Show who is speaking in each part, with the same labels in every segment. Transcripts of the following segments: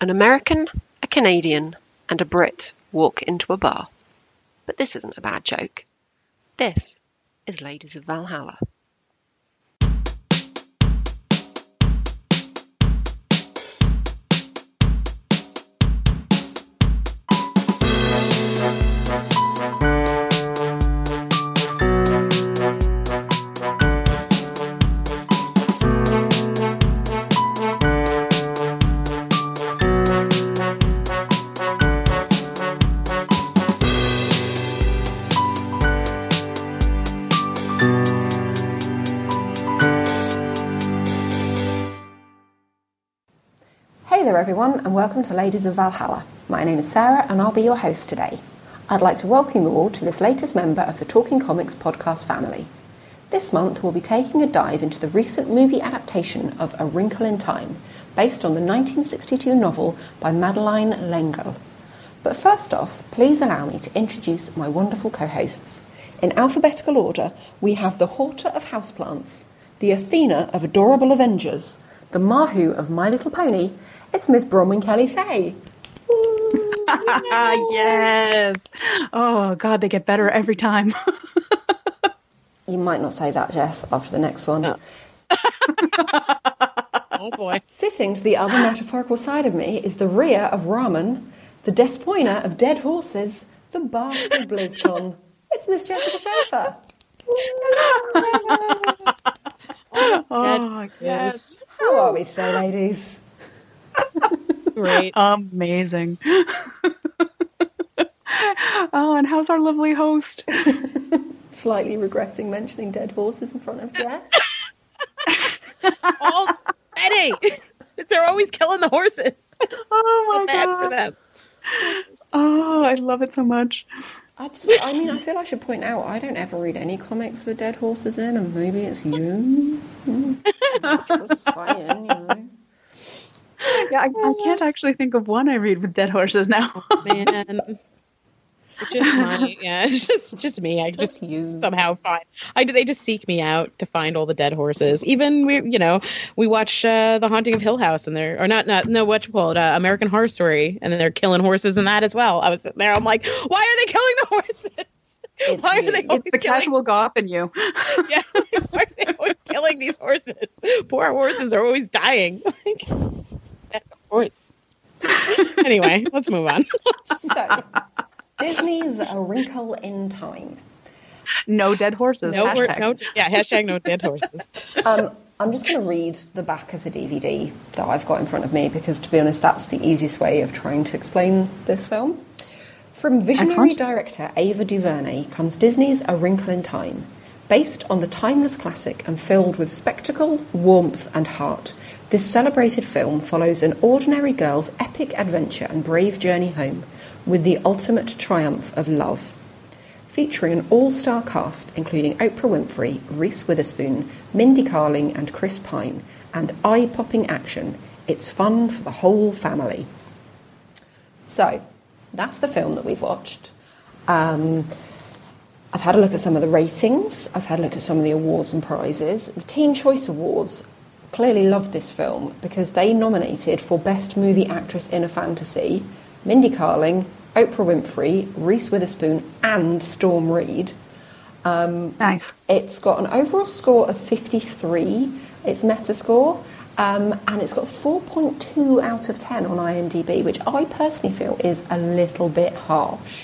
Speaker 1: An American, a Canadian, and a Brit walk into a bar. But this isn't a bad joke. This is Ladies of Valhalla.
Speaker 2: Hey there everyone, and welcome to Ladies of Valhalla. My name is Sarah and I'll be your host today. I'd like to welcome you all to this latest member of the Talking Comics podcast family. This month we'll be taking a dive into the recent movie adaptation of A Wrinkle in Time, based on the 1962 novel by Madeleine L'Engle. But first off, please allow me to introduce my wonderful co-hosts. In alphabetical order, we have the Horta of Houseplants, the Athena of Adorable Avengers, the Mahu of My Little Pony. It's Miss Bronwyn Kelly Say.
Speaker 3: Yes. Oh, God, they get better every time.
Speaker 2: You might not say that, Jess, after the next one.
Speaker 1: Oh. Oh, boy.
Speaker 2: Sitting to the other metaphorical side of me is the Rhea of Ramen, the Despoina of Dead Horses, the Bast of BlizzCon. It's Miss Jessica Schaefer.
Speaker 3: Oh, yes.
Speaker 2: How are we today, ladies?
Speaker 1: Great.
Speaker 3: Amazing. Oh, and how's our lovely host?
Speaker 2: Slightly regretting mentioning dead horses in front of Jess.
Speaker 1: Already! They're always killing the horses.
Speaker 3: Oh, my
Speaker 1: Bad
Speaker 3: God.
Speaker 1: for them.
Speaker 3: Oh, I love it so much.
Speaker 2: I feel I should point out, I don't ever read any comics with dead horses in, and maybe it's you. Just saying, you know.
Speaker 3: Yeah, I can't actually think of one I read with dead horses now.
Speaker 1: Man. It's just me. I just
Speaker 2: you.
Speaker 1: somehow find they just seek me out to find all the dead horses. Even we watch The Haunting of Hill House, and American Horror Story, and then they're killing horses in that as well. I was sitting there, I'm like, why are they killing the horses? Why are they always
Speaker 3: It's the casual goth in you.
Speaker 1: Yeah, why are they always killing these horses? Poor horses are always dying. Like, dead horse. Anyway, let's move on.
Speaker 2: So, Disney's A Wrinkle in Time.
Speaker 3: No dead horses.
Speaker 1: Hashtag no dead horses.
Speaker 2: I'm just going to read the back of the DVD that I've got in front of me because, to be honest, that's the easiest way of trying to explain this film. From visionary director Ava DuVernay comes Disney's A Wrinkle in Time, based on the timeless classic and filled with spectacle, warmth and heart. This celebrated film follows an ordinary girl's epic adventure and brave journey home with the ultimate triumph of love. Featuring an all-star cast including Oprah Winfrey, Reese Witherspoon, Mindy Kaling and Chris Pine, and eye-popping action, it's fun for the whole family. So, that's the film that we've watched. I've had a look at some of the ratings, I've had a look at some of the awards and prizes. The Teen Choice Awards clearly loved this film because they nominated for Best Movie Actress in a Fantasy Mindy Kaling, Oprah Winfrey, Reese Witherspoon, and Storm Reid.
Speaker 3: Nice.
Speaker 2: It's got an overall score of 53, its Metascore, and it's got 4.2 out of 10 on IMDb, which I personally feel is a little bit harsh.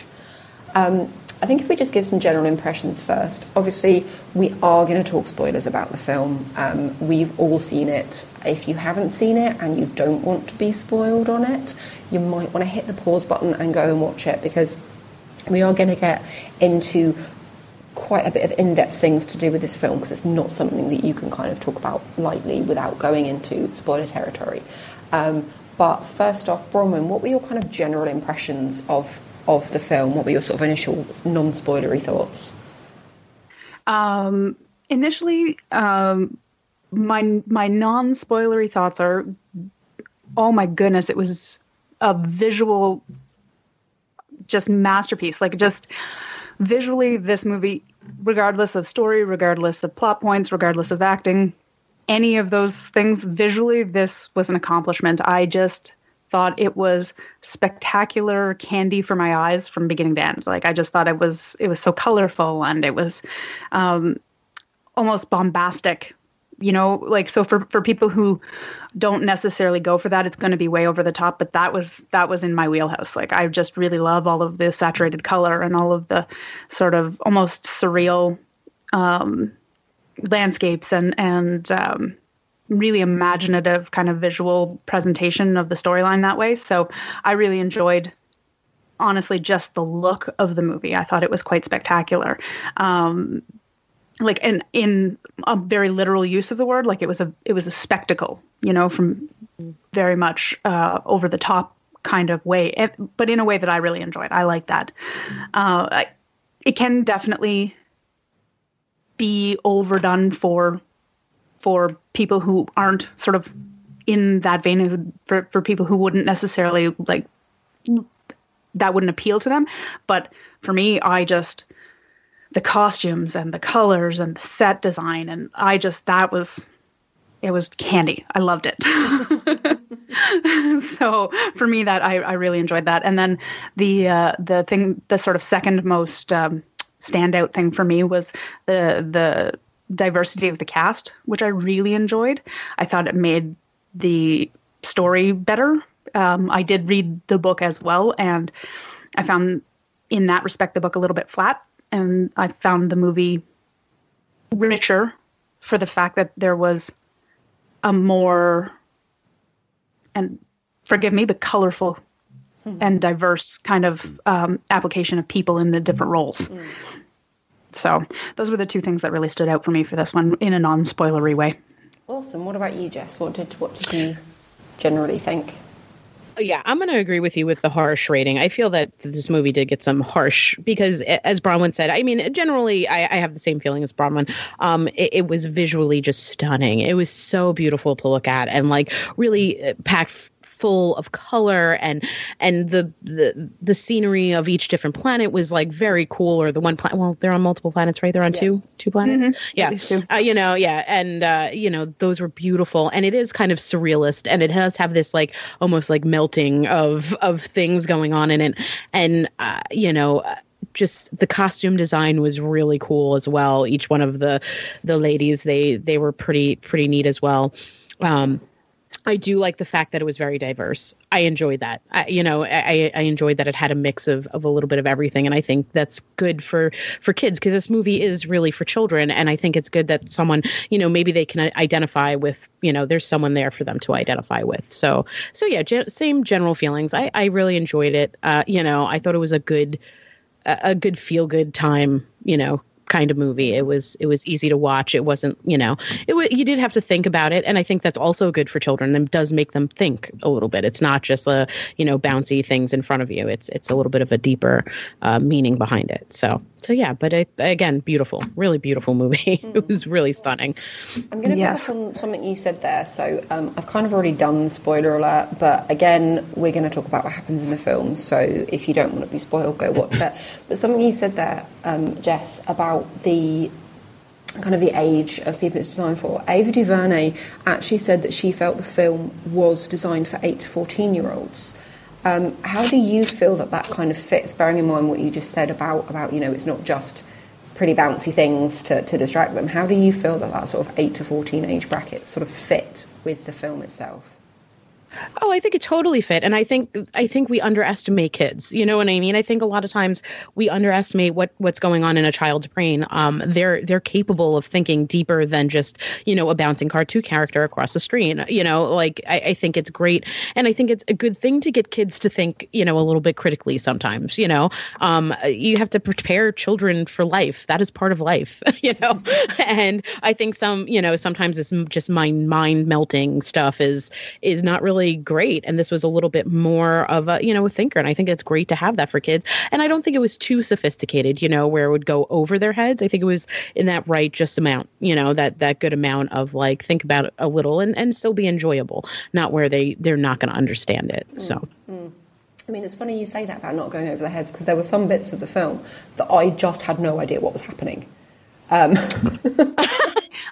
Speaker 2: I think if we just give some general impressions first, obviously we are going to talk spoilers about the film. We've all seen it. If you haven't seen it and you don't want to be spoiled on it, you might want to hit the pause button and go and watch it, because we are going to get into quite a bit of in-depth things to do with this film, because it's not something that you can kind of talk about lightly without going into spoiler territory. But first off, Bronwyn, what were your kind of general impressions of the film? What were your sort of initial non-spoilery thoughts?
Speaker 3: Initially, my non-spoilery thoughts are, oh my goodness, it was a visual just masterpiece. Like, just visually, this movie, regardless of story, regardless of plot points, regardless of acting, any of those things, visually, this was an accomplishment. I just thought it was spectacular candy for my eyes from beginning to end. Like, I just thought it was so colorful, and it was almost bombastic, you know, like, so for people who don't necessarily go for that, it's going to be way over the top, but that was in my wheelhouse. Like, I just really love all of the saturated color and all of the sort of almost surreal landscapes and really imaginative kind of visual presentation of the storyline that way. So I really enjoyed, honestly, just the look of the movie. I thought it was quite spectacular. Like, in a very literal use of the word, like, it was a spectacle, you know, from very much over the top kind of way, but in a way that I really enjoyed. I like that. It can definitely be overdone for people who aren't sort of in that vein, for people who wouldn't necessarily, like, that wouldn't appeal to them. But for me, the costumes and the colors and the set design, and it was candy. I loved it. So for me, that I really enjoyed that. And then the sort of second most standout thing for me was the diversity of the cast, which I really enjoyed. I thought it made the story better. I did read the book as well, and I found in that respect the book a little bit flat. And I found the movie richer for the fact that there was a more, and forgive me, but colorful and diverse kind of application of people in the different roles. So those were the two things that really stood out for me for this one in a non-spoilery way.
Speaker 2: Awesome. What about you, Jess? What did you generally think?
Speaker 1: Yeah, I'm going to agree with you with the harsh rating. I feel that this movie did get some harsh because, as Bronwyn said, I mean, generally, I have the same feeling as Bronwyn. It was visually just stunning. It was so beautiful to look at, and like really packed full of color, and the scenery of each different planet was like very cool. Or the one planet, well, they're on multiple planets, right? They're on two planets.
Speaker 3: Mm-hmm.
Speaker 1: Yeah,
Speaker 3: at least two.
Speaker 1: And those were beautiful, and it is kind of surrealist, and it does have this like almost like melting of things going on in it, and just the costume design was really cool as well. Each one of the ladies, they were pretty neat as well. I do like the fact that it was very diverse. I enjoyed that. I enjoyed that it had a mix of a little bit of everything. And I think that's good for kids, because this movie is really for children. And I think it's good that someone, maybe they can identify with, there's someone there for them to identify with. So yeah, same general feelings. I really enjoyed it. I thought it was a good feel good time, kind of movie. It was easy to watch. It wasn't, you did have to think about it. And I think that's also good for children. It does make them think a little bit. It's not just bouncy things in front of you. It's a little bit of a deeper meaning behind it. So yeah, but again, beautiful, really beautiful movie. It was really stunning.
Speaker 2: I'm going to pick up on something you said there. So I've kind of already done spoiler alert, but again, we're going to talk about what happens in the film. So if you don't want to be spoiled, go watch it. But something you said there, Jess, about the kind of the age of people it's designed for. Ava DuVernay actually said that she felt the film was designed for 8 to 14-year-olds. How do you feel that kind of fits, bearing in mind what you just said about it's not just pretty bouncy things to distract them? How do you feel that sort of 8 to 14 age bracket sort of fit with the film itself?
Speaker 1: Oh, I think it totally fit. And I think we underestimate kids. You know what I mean? I think a lot of times we underestimate what's going on in a child's brain. They're capable of thinking deeper than just, a bouncing cartoon character across the screen. I think it's great. And I think it's a good thing to get kids to think, a little bit critically sometimes. You have to prepare children for life. That is part of life, And I think sometimes this just mind melting stuff is not really great, and this was a little bit more of a a thinker, and I think it's great to have that for kids. And I don't think it was too sophisticated, where it would go over their heads. I think it was in that right just amount, that good amount of like think about it a little and still be enjoyable, not where they're not going to understand it. So
Speaker 2: I mean, it's funny you say that about not going over their heads, because there were some bits of the film that I just had no idea what was happening.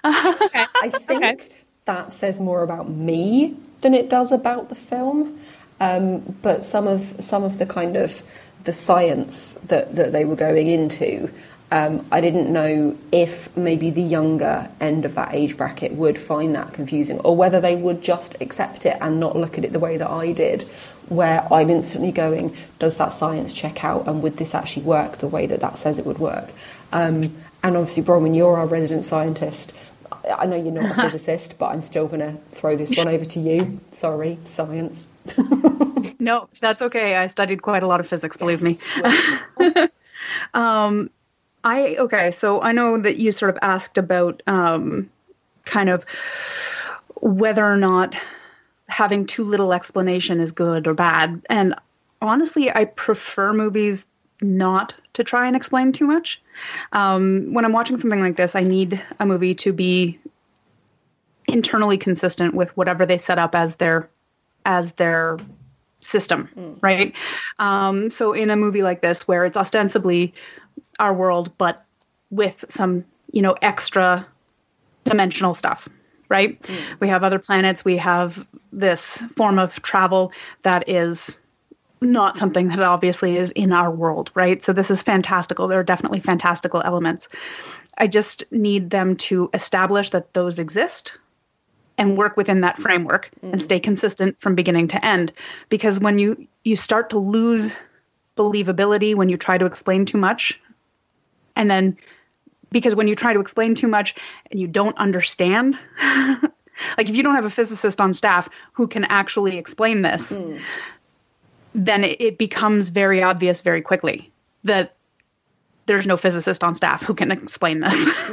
Speaker 2: I think that says more about me than it does about the film. But some of the kind of the science that they were going into, I didn't know if maybe the younger end of that age bracket would find that confusing, or whether they would just accept it and not look at it the way that I did, where I'm instantly going, does that science check out, and would this actually work the way that that says it would work? And obviously, Bronwyn, you're our resident scientist. I know you're not a physicist, but I'm still going to throw this one over to you. Sorry, science.
Speaker 3: No, that's okay. I studied quite a lot of physics, believe me. So I know that you sort of asked about kind of whether or not having too little explanation is good or bad. And honestly, I prefer movies not to try and explain too much. When I'm watching something like this, I need a movie to be internally consistent with whatever they set up as their system, right? So in a movie like this, where it's ostensibly our world, but with some, extra dimensional stuff, right? We have other planets. We have this form of travel that is not something that obviously is in our world, right? So this is fantastical. There are definitely fantastical elements. I just need them to establish that those exist and work within that framework and stay consistent from beginning to end. Because when you start to lose believability when you try to explain too much, and then because when you try to explain too much and you don't understand, like if you don't have a physicist on staff who can actually explain this, then it becomes very obvious very quickly that there's no physicist on staff who can explain this.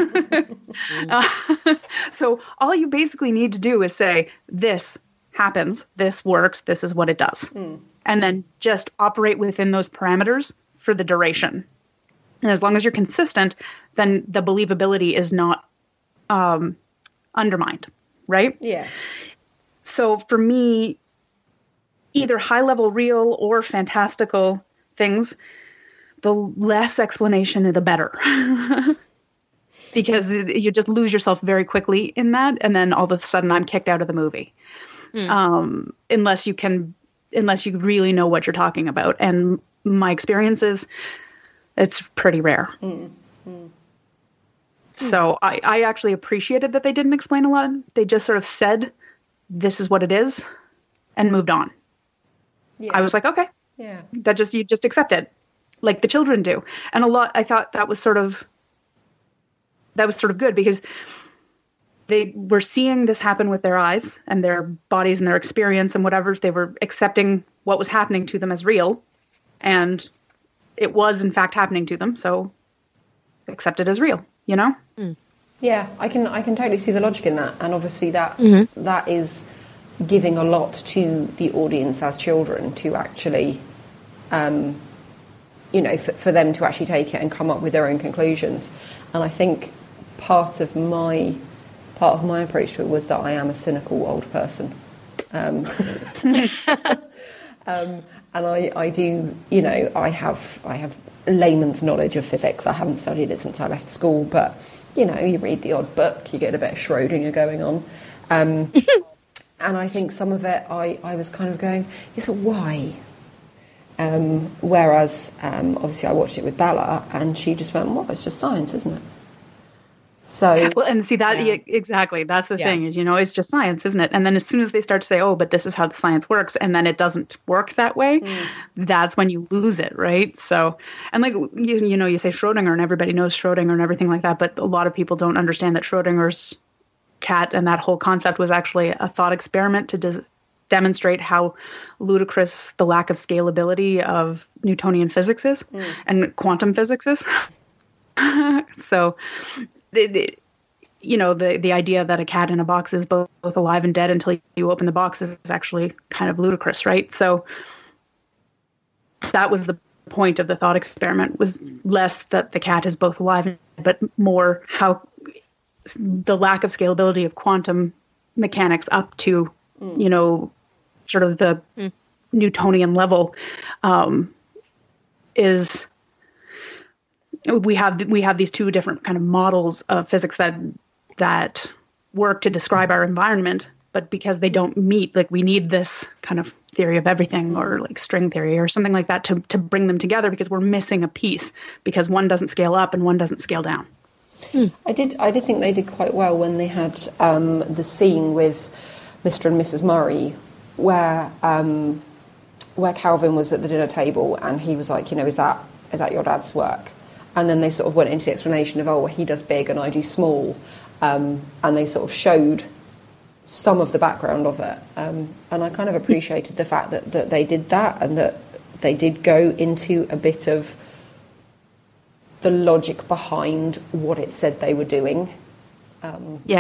Speaker 3: So all you basically need to do is say, this happens, this works, this is what it does. And then just operate within those parameters for the duration. And as long as you're consistent, then the believability is not undermined, right?
Speaker 2: Yeah.
Speaker 3: So for me, either high-level real or fantastical things, the less explanation, the better. Because you just lose yourself very quickly in that, and then all of a sudden I'm kicked out of the movie. Unless you really know what you're talking about. And my experience is, it's pretty rare. So I actually appreciated that they didn't explain a lot. They just sort of said, this is what it is, and moved on. Yeah. I was like, okay.
Speaker 2: Yeah.
Speaker 3: You just accept it, like the children do. And I thought that was sort of good, because they were seeing this happen with their eyes and their bodies and their experience and whatever. They were accepting what was happening to them as real, and it was in fact happening to them. So accept it as real,
Speaker 2: Yeah, I can totally see the logic in that. And obviously that is giving a lot to the audience as children to actually, for them to actually take it and come up with their own conclusions. And I think part of my approach to it was that I am a cynical old person. And I do, I have layman's knowledge of physics. I haven't studied it since I left school, but, you read the odd book, you get a bit of Schrödinger going on. And I think some of it, I was kind of going, yes, but why? Whereas, obviously, I watched it with Bella, and she just went, well, it's just science, isn't it? So,
Speaker 3: well, and see that exactly. That's the thing is, it's just science, isn't it? And then as soon as they start to say, "Oh, but this is how the science works," and then it doesn't work that way, that's when you lose it, right? So, and like you say Schrödinger, and everybody knows Schrödinger and everything like that, but a lot of people don't understand that Schrödinger's cat and that whole concept was actually a thought experiment to demonstrate how ludicrous the lack of scalability of Newtonian physics is and quantum physics is. So. The idea that a cat in a box is both alive and dead until you open the box is actually kind of ludicrous, right? So that was the point of the thought experiment, was less that the cat is both alive, but more how the lack of scalability of quantum mechanics up to, sort of the Newtonian level is... We have these two different kind of models of physics that work to describe our environment, but because they don't meet, like we need this kind of theory of everything or like string theory or something like that to bring them together, because we're missing a piece because one doesn't scale up and one doesn't scale down.
Speaker 2: I did think they did quite well when they had the scene with Mr. and Mrs. Murray where Calvin was at the dinner table and he was like, is that your dad's work? And then they sort of went into the explanation of, well, he does big and I do small. And they sort of showed some of the background of it. And I kind of appreciated the fact that they did that and that they did go into a bit of the logic behind what it said they were doing. I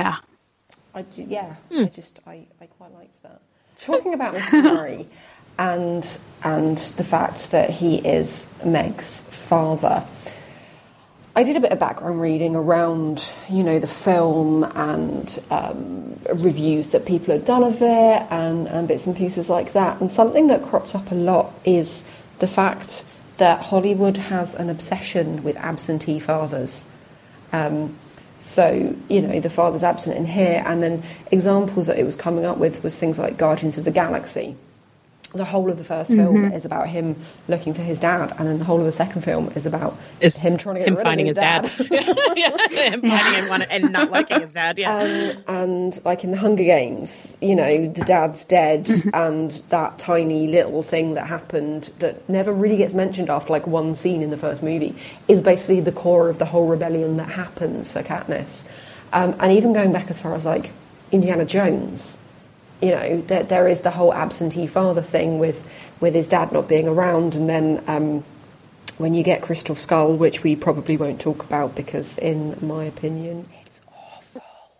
Speaker 2: quite liked that. Talking about Mr. Murray and the fact that he is Meg's father, I did a bit of background reading around, the film and reviews that people had done of it and bits and pieces like that. And something that cropped up a lot is the fact that Hollywood has an obsession with absentee fathers. So, the father's absent in here, and then examples that it was coming up with was things like Guardians of the Galaxy. The whole of the first film is about him looking for his dad, and then the whole of the second film is about him trying to get rid
Speaker 1: finding
Speaker 2: of his dad.
Speaker 1: Him finding him and not liking his dad,
Speaker 2: and like in the Hunger Games, the dad's dead, and that tiny little thing that happened that never really gets mentioned after like one scene in the first movie is basically the core of the whole rebellion that happens for Katniss. And even going back as far as like Indiana Jones, there is the whole absentee father thing with his dad not being around, and then when you get Crystal Skull, which we probably won't talk about because, in my opinion, it's awful.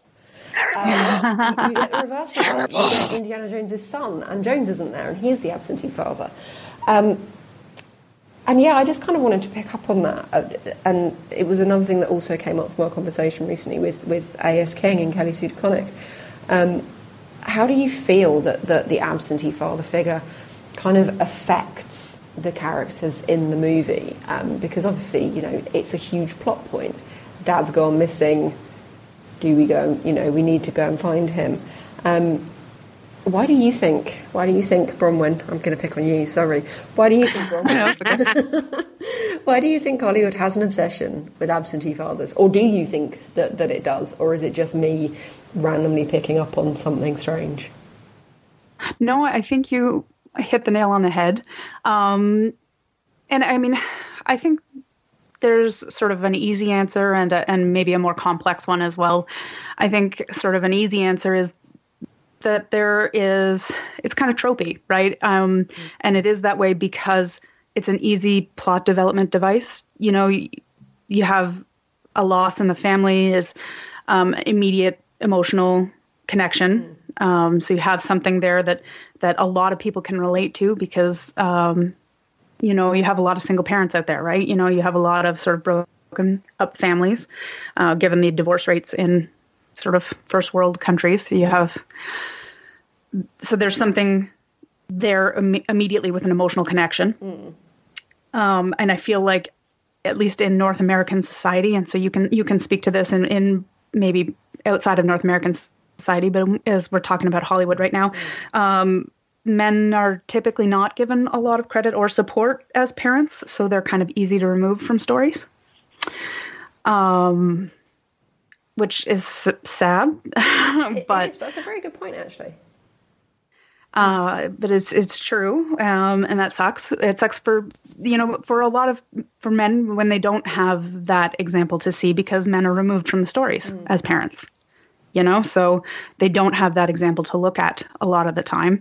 Speaker 2: You get the reverse of that. You get Indiana Jones' son, and Jones isn't there, and he's the absentee father. And yeah, I just kind of wanted to pick up on that, and it was another thing that also came up from our conversation recently with A.S. King and Kelly Sue DeConnick. How do you feel that the absentee father figure kind of affects the characters in the movie? Because obviously, it's a huge plot point. Dad's gone missing. Do we go? We need to go and find him. Why do you think, Bronwyn? I'm going to pick on you. Sorry. Why do you think, Bronwyn? Why do you think Hollywood has an obsession with absentee fathers, or do you think that it does, or is it just me randomly picking up on something strange?
Speaker 3: No, I think you hit the nail on the head. And I mean, I think there's sort of an easy answer and maybe a more complex one as well. I think sort of an easy answer is that it's kind of tropey, right? And it is that way because it's an easy plot development device. You have a loss in the family is immediate emotional connection. So you have something there that a lot of people can relate to because, you have a lot of single parents out there, right? You have a lot of sort of broken up families, given the divorce rates in sort of first world countries. So there's something there immediately with an emotional connection. And I feel like, at least in North American society, and so you can speak to this in maybe outside of North American society, but as we're talking about Hollywood right now, men are typically not given a lot of credit or support as parents, so they're kind of easy to remove from stories, which is sad. But
Speaker 2: that's a very good point, actually.
Speaker 3: But it's true, and that sucks. It sucks for for men when they don't have that example to see because men are removed from the stories as parents. So they don't have that example to look at a lot of the time.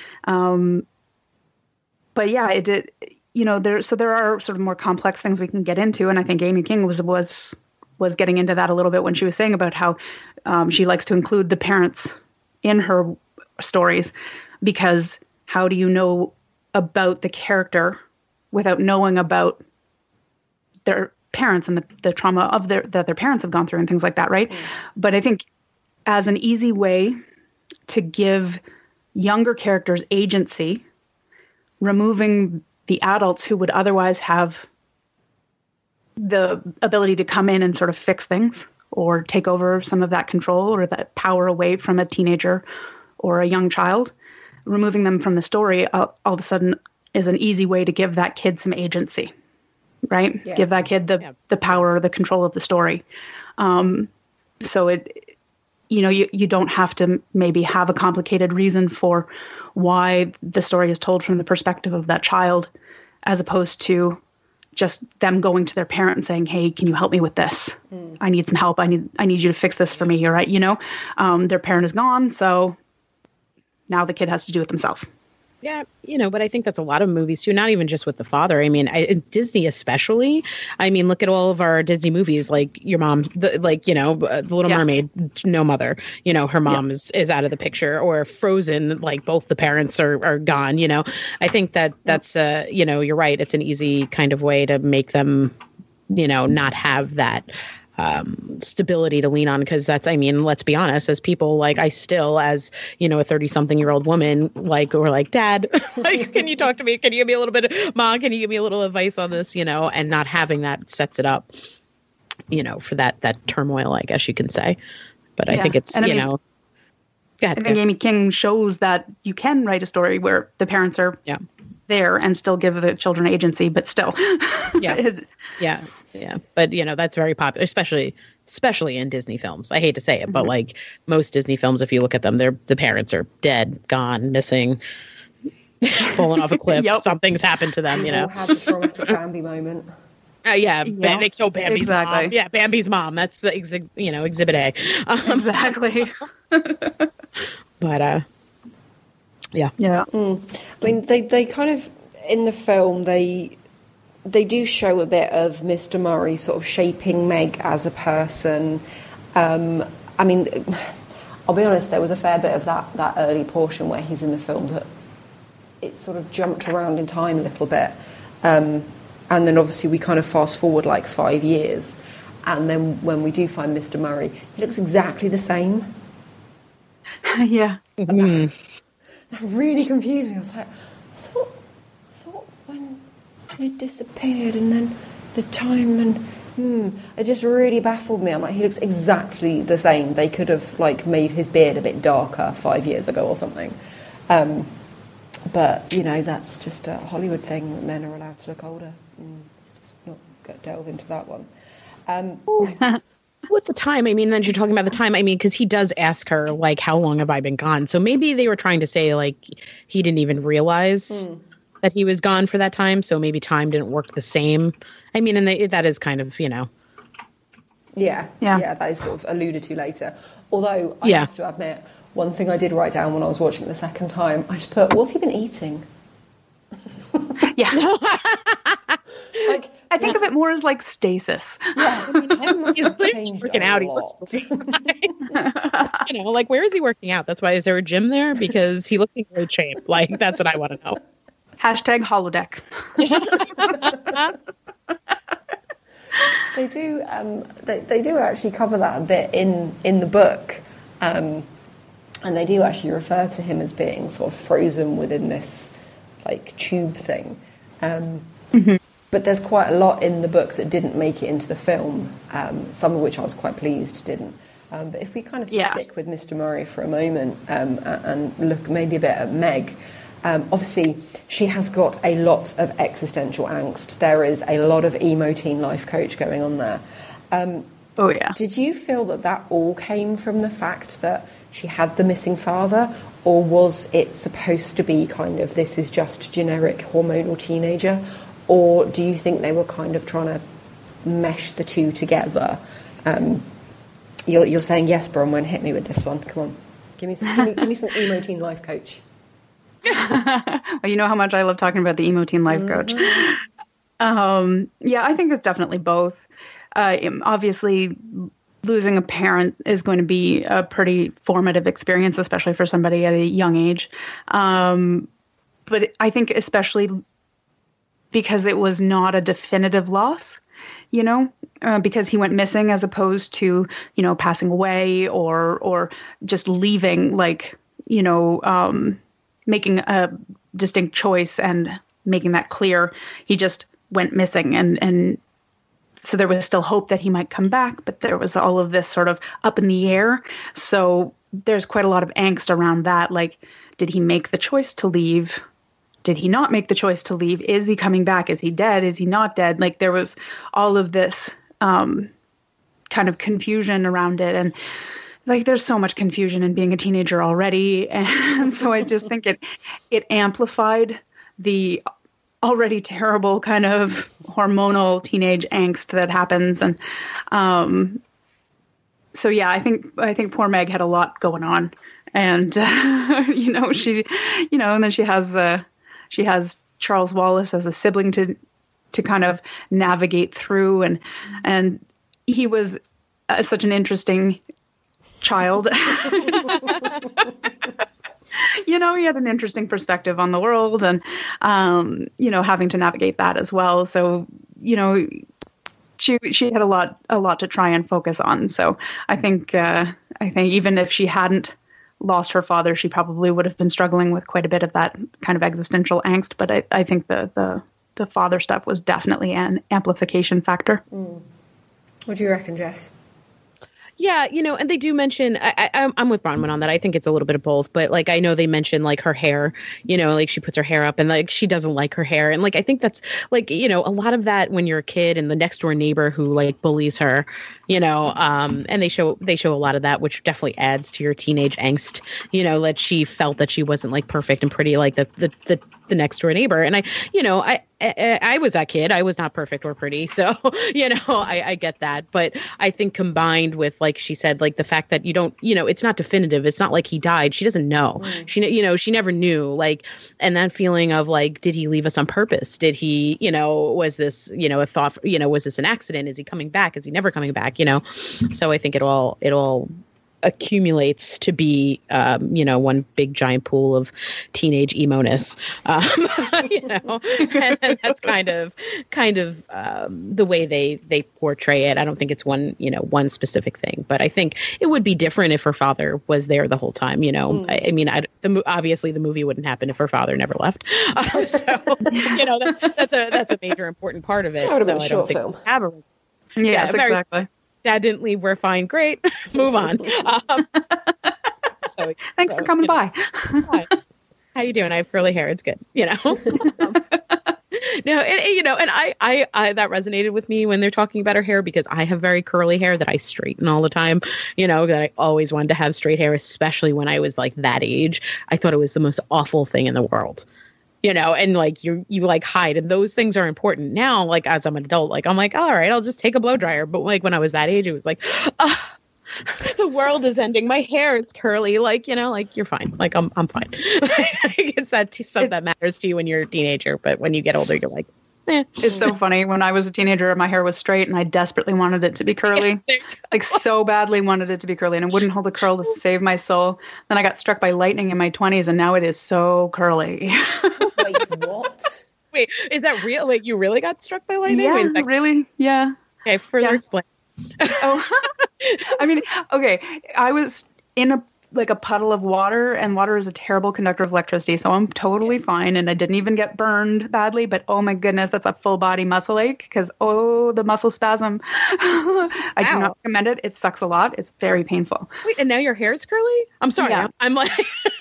Speaker 3: But yeah, it did. There are sort of more complex things we can get into, and I think Amy King was getting into that a little bit when she was saying about how she likes to include the parents in her stories. Because how do you know about the character without knowing about their parents and the trauma of that their parents have gone through and things like that, right? But I think as an easy way to give younger characters agency, removing the adults who would otherwise have the ability to come in and sort of fix things or take over some of that control or that power away from a teenager or a young child, removing them from the story all of a sudden is an easy way to give that kid some agency, right?
Speaker 2: Yeah.
Speaker 3: Give that kid the power, the control of the story. So you don't have to maybe have a complicated reason for why the story is told from the perspective of that child, as opposed to just them going to their parent and saying, "Hey, can you help me with this? I need some help. I need you to fix this for me." All right. Their parent is gone. So now the kid has to do it themselves.
Speaker 1: Yeah, but I think that's a lot of movies too, not even just with the father. I mean, Disney especially. I mean, look at all of our Disney movies, like your mom, The Little Mermaid, no mother, her mom is out of the picture, or Frozen, like both the parents are gone, I think that's, you're right. It's an easy kind of way to make them, not have that stability to lean on, because let's be honest, as people, like I still, as a 30-something-year-old woman, we're like, Dad, like, can you talk to me? Can you give me a little bit of, Mom, can you give me a little advice on this? And not having that sets it up, for that turmoil, I guess you can say. But I think it's, go ahead.
Speaker 3: I think Amy King shows that you can write a story where the parents are there and still give the children agency, but still. Yeah. But,
Speaker 1: that's very popular, especially in Disney films. I hate to say it, but like most Disney films, if you look at them, the parents are dead, gone, missing, falling off a cliff. Something's happened to them,
Speaker 2: We'll have the traumatic Bambi moment.
Speaker 1: They kill Bambi's mom. Yeah, Bambi's mom. That's the Exhibit A.
Speaker 3: Exactly.
Speaker 1: But yeah.
Speaker 2: I mean, they kind of, in the film, they do show a bit of Mr. Murray sort of shaping Meg as a person. I mean, I'll be honest, there was a fair bit of that early portion where he's in the film that it sort of jumped around in time a little bit. And then obviously we kind of fast forward like 5 years. And then when we do find Mr. Murray, he looks exactly the same.
Speaker 3: Yeah.
Speaker 2: Really confusing. I was like, I thought when it disappeared and then the time and it just really baffled me. I'm like, he looks exactly the same. They could have like made his beard a bit darker 5 years ago or something. But that's just a Hollywood thing. Men are allowed to look older. Let's just not delve into that one.
Speaker 1: With the time, then you're talking about the time, because he does ask her, like, how long have I been gone? So maybe they were trying to say, like, he didn't even realize that he was gone for that time. So maybe time didn't work the same. And that is kind of,
Speaker 2: Yeah, that is sort of alluded to later. Although, I have to admit, one thing I did write down when I was watching it the second time, I just put, what's he been eating?
Speaker 3: Yeah. I think of it more as like stasis.
Speaker 2: Yeah,
Speaker 1: he's working out. He looks like, where is he working out? That's why. Is there a gym there? Because he looks in great shape. Like, that's what I want to know.
Speaker 3: # holodeck.
Speaker 2: They do. They do actually cover that a bit in the book, and they do actually refer to him as being sort of frozen within this like tube thing. But there's quite a lot in the books that didn't make it into the film, some of which I was quite pleased didn't. But if we kind of stick with Mr. Murray for a moment and look maybe a bit at Meg, obviously she has got a lot of existential angst. There is a lot of emo teen life coach going on there.
Speaker 3: Oh, yeah.
Speaker 2: Did you feel that all came from the fact that she had the missing father, or was it supposed to be kind of, this is just generic hormonal teenager? Or do you think they were kind of trying to mesh the two together? You're saying yes, Bronwyn, hit me with this one. Come on. Give me some emo teen life coach.
Speaker 3: Well, you know how much I love talking about the emo teen life coach. I think it's definitely both. Obviously, losing a parent is going to be a pretty formative experience, especially for somebody at a young age. But I think especially because it was not a definitive loss, because he went missing as opposed to, passing away or just leaving, making a distinct choice and making that clear. He just went missing. And So there was still hope that he might come back, but there was all of this sort of up in the air. So there's quite a lot of angst around that. Like, did he make the choice to leave? Did he not make the choice to leave? Is he coming back? Is he dead? Is he not dead? Like, there was all of this kind of confusion around it. And like, there's so much confusion in being a teenager already. And so I just think it amplified the already terrible kind of hormonal teenage angst that happens. And so, yeah, I think poor Meg had a lot going on. And, and then she has Charles Wallace as a sibling to kind of navigate through. And he was such an interesting child. He had an interesting perspective on the world and, having to navigate that as well. So, she had a lot to try and focus on. So I think even if she hadn't lost her father, she probably would have been struggling with quite a bit of that kind of existential angst. But I think the father stuff was definitely an amplification factor.
Speaker 2: Mm. What do you reckon, Jess?
Speaker 1: Yeah, and they do mention, I'm with Bronwyn on that. I think it's a little bit of both, but like, I know they mention like her hair, like she puts her hair up and like, she doesn't like her hair. And like, I think that's like, a lot of that when you're a kid and the next door neighbor who like bullies her, and they show a lot of that, which definitely adds to your teenage angst, that she felt that she wasn't like perfect and pretty like the next door neighbor. And I was that kid. I was not perfect or pretty. So, I get that. But I think combined with, like she said, like the fact that you don't, it's not definitive. It's not like he died. She doesn't know. Mm. She never knew, like, and that feeling of like, did he leave us on purpose? Did he, was this, a thought, was this an accident? Is he coming back? Is he never coming back? So I think it all accumulates to be, one big giant pool of teenage emo-ness, and that's kind of the way they portray it. I don't think it's one specific thing, but I think it would be different if her father was there the whole time. Obviously the movie wouldn't happen if her father never left. That's a major important part of it.
Speaker 2: So I don't think
Speaker 1: have a
Speaker 3: yes, exactly.
Speaker 1: Dad didn't leave. We're fine. Great. Move on.
Speaker 3: Thanks for coming by.
Speaker 1: Hi. How you doing? I have curly hair. It's good. No, and I that resonated with me when they're talking about her hair, because I have very curly hair that I straighten all the time, that I always wanted to have straight hair, especially when I was like that age. I thought it was the most awful thing in the world. And like you like hide, and those things are important now. Like as I'm an adult, like I'm like, all right, I'll just take a blow dryer. But like when I was that age, it was like, the world is ending. My hair is curly. Like, like you're fine. Like I'm fine. It's that stuff that matters to you when you're a teenager, but when you get older, you're like, eh.
Speaker 3: It's so funny. When I was a teenager, my hair was straight and I desperately wanted it to be curly. Like so badly wanted it to be curly, and I wouldn't hold a curl to save my soul. Then I got struck by lightning in my 20s and now it is so curly.
Speaker 2: Wait, what?
Speaker 1: Wait, is that real? Like you really got struck by lightning?
Speaker 3: Yeah, really? Yeah.
Speaker 1: Okay, further explain.
Speaker 3: Oh, I mean, okay. I was in a puddle of water, and water is a terrible conductor of electricity, so I'm totally fine, and I didn't even get burned badly, but oh my goodness, that's a full body muscle ache, because the muscle spasm. I do not recommend it. It sucks a lot. It's very painful.
Speaker 1: Wait, and now your hair is curly? I'm sorry.
Speaker 3: Yeah.
Speaker 1: I'm like,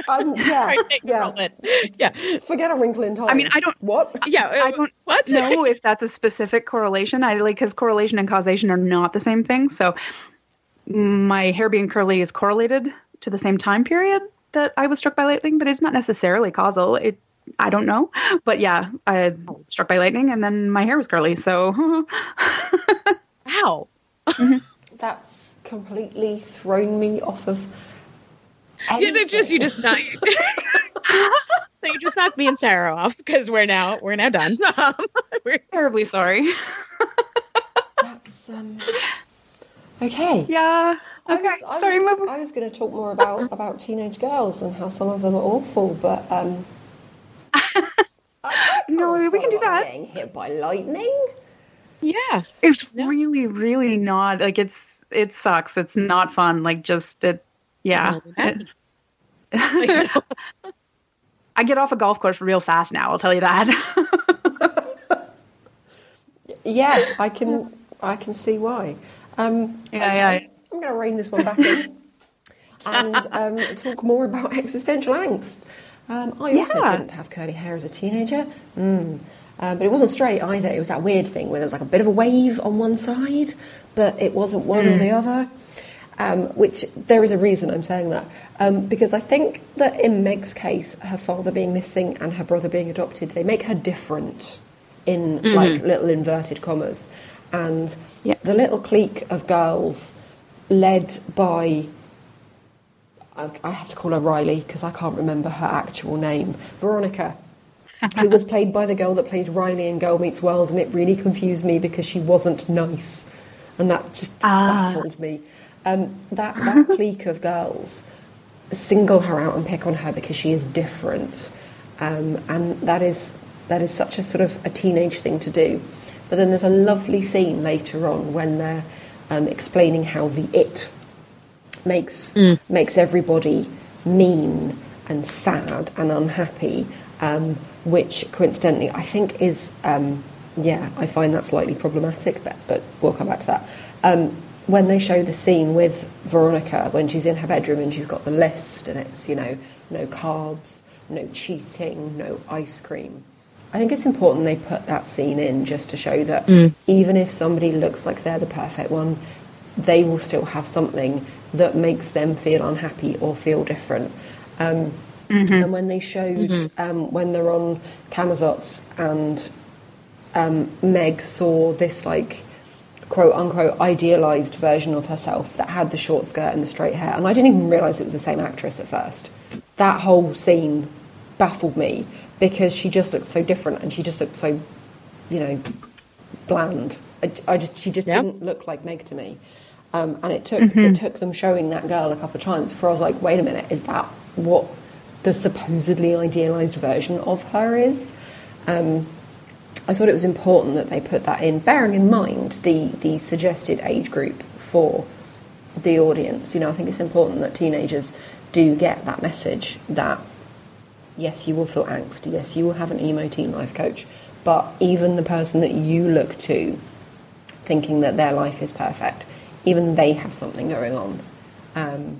Speaker 2: yeah. Forget a wrinkle in time.
Speaker 3: I mean, I don't.
Speaker 2: What?
Speaker 3: Yeah, I don't know if that's a specific correlation. Because correlation and causation are not the same thing. So my hair being curly is correlated to the same time period that I was struck by lightning, but it's not necessarily causal. I don't know. But yeah, I was struck by lightning and then my hair was curly. So
Speaker 1: wow.
Speaker 2: That's completely thrown me off of
Speaker 1: anything. You just not so you just knocked me and Sarah off, because we're now done.
Speaker 3: We're terribly sorry.
Speaker 2: That's okay.
Speaker 3: Yeah. Okay.
Speaker 2: I was going to talk more about teenage girls and how some of them are awful, but
Speaker 3: no, we can do that.
Speaker 2: Getting hit by lightning.
Speaker 1: Yeah,
Speaker 3: it's really, really not like it sucks. It's not fun. Like just it. Yeah. I get off a golf course real fast now. I'll tell you that.
Speaker 2: Yeah, I can I can see why.
Speaker 3: Yeah.
Speaker 2: I'm going to rein this one back in and talk more about existential angst. I also didn't have curly hair as a teenager, but it wasn't straight either. It was that weird thing where there was like a bit of a wave on one side, but it wasn't one or the other. Which there is a reason I'm saying that, because I think that in Meg's case, her father being missing and her brother being adopted, they make her different in like little inverted commas. And the little clique of girls led by, I have to call her Riley because I can't remember her actual name, Veronica, who was played by the girl that plays Riley in Girl Meets World, and it really confused me because she wasn't nice, and that just baffled me. That clique of girls single her out and pick on her because she is different, and that is such a sort of a teenage thing to do. But then there's a lovely scene later on when they're explaining how the it makes everybody mean and sad and unhappy, which coincidentally I think is I find that slightly problematic, but we'll come back to that. When they show the scene with Veronica when she's in her bedroom and she's got the list and it's, you know, no carbs, no cheating, no ice cream. I think it's important they put that scene in just to show that even if somebody looks like they're the perfect one, they will still have something that makes them feel unhappy or feel different. And when they showed, when they're on Camazotz and Meg saw this, like, quote-unquote idealised version of herself that had the short skirt and the straight hair, and I didn't even realise it was the same actress at first. That whole scene baffled me because she just looked so different and she just looked so, you know, bland. She just didn't look like Meg to me. And it took them showing that girl a couple of times before I was like, wait a minute, is that what the supposedly idealised version of her is? I thought it was important that they put that in, bearing in mind the suggested age group for the audience. You know, I think it's important that teenagers do get that message that, yes, you will feel angst, yes, you will have an emo teen life coach, but even the person that you look to thinking that their life is perfect, even they have something going on. And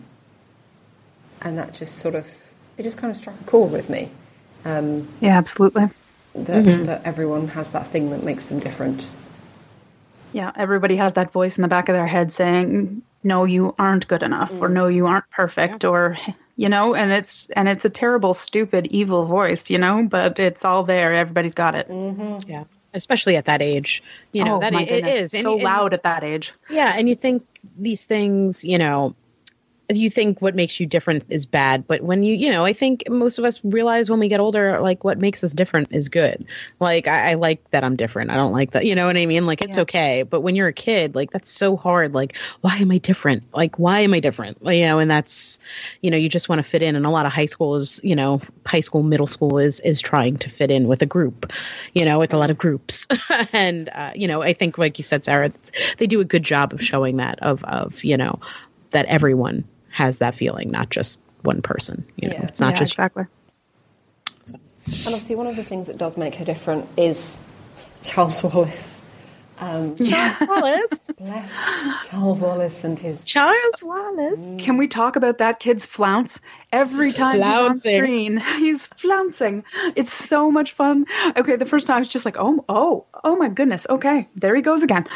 Speaker 2: that just sort of, it just kind of struck a chord with me.
Speaker 3: Yeah, absolutely.
Speaker 2: That everyone has that thing that makes them different.
Speaker 3: Yeah, everybody has that voice in the back of their head saying, no, you aren't good enough, or no, you aren't perfect, or, you know, and it's a terrible, stupid, evil voice, you know, but it's all there. Everybody's got it.
Speaker 1: Yeah. Especially at that age, you know, it is
Speaker 3: so loud at that age.
Speaker 1: Yeah. And you think these things, you know, you think what makes you different is bad, but when you know, I think most of us realize when we get older, like what makes us different is good. Like I like that I'm different. I don't like that, you know what I mean? Like it's okay. But when you're a kid, like that's so hard. Like, why am I different? Like, why am I different? You know, and that's, you know, you just want to fit in. And a lot of high school is, you know, high school, middle school is trying to fit in with a group, you know, it's a lot of groups. And, you know, I think like you said, Sarah, they do a good job of showing that of, you know, that everyone has that feeling, not just one person. You know, it's not just
Speaker 3: exactly.
Speaker 2: So. And obviously, one of the things that does make her different is Charles Wallace.
Speaker 1: Charles Wallace,
Speaker 2: bless Charles Wallace and his
Speaker 1: Charles Wallace.
Speaker 3: Can we talk about that kid's flounce? Every time he's on screen, he's flouncing. It's so much fun. Okay, the first time I was just like, oh my goodness. Okay, there he goes again.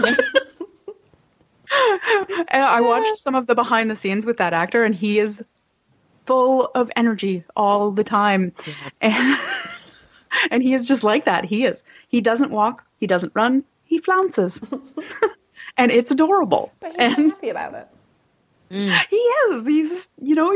Speaker 3: And I watched some of the behind the scenes with that actor, and he is full of energy all the time. And he is just like that. He is. He doesn't walk. He doesn't run. He flounces. And it's adorable.
Speaker 2: But he's so happy about it.
Speaker 3: He is. He's, you know,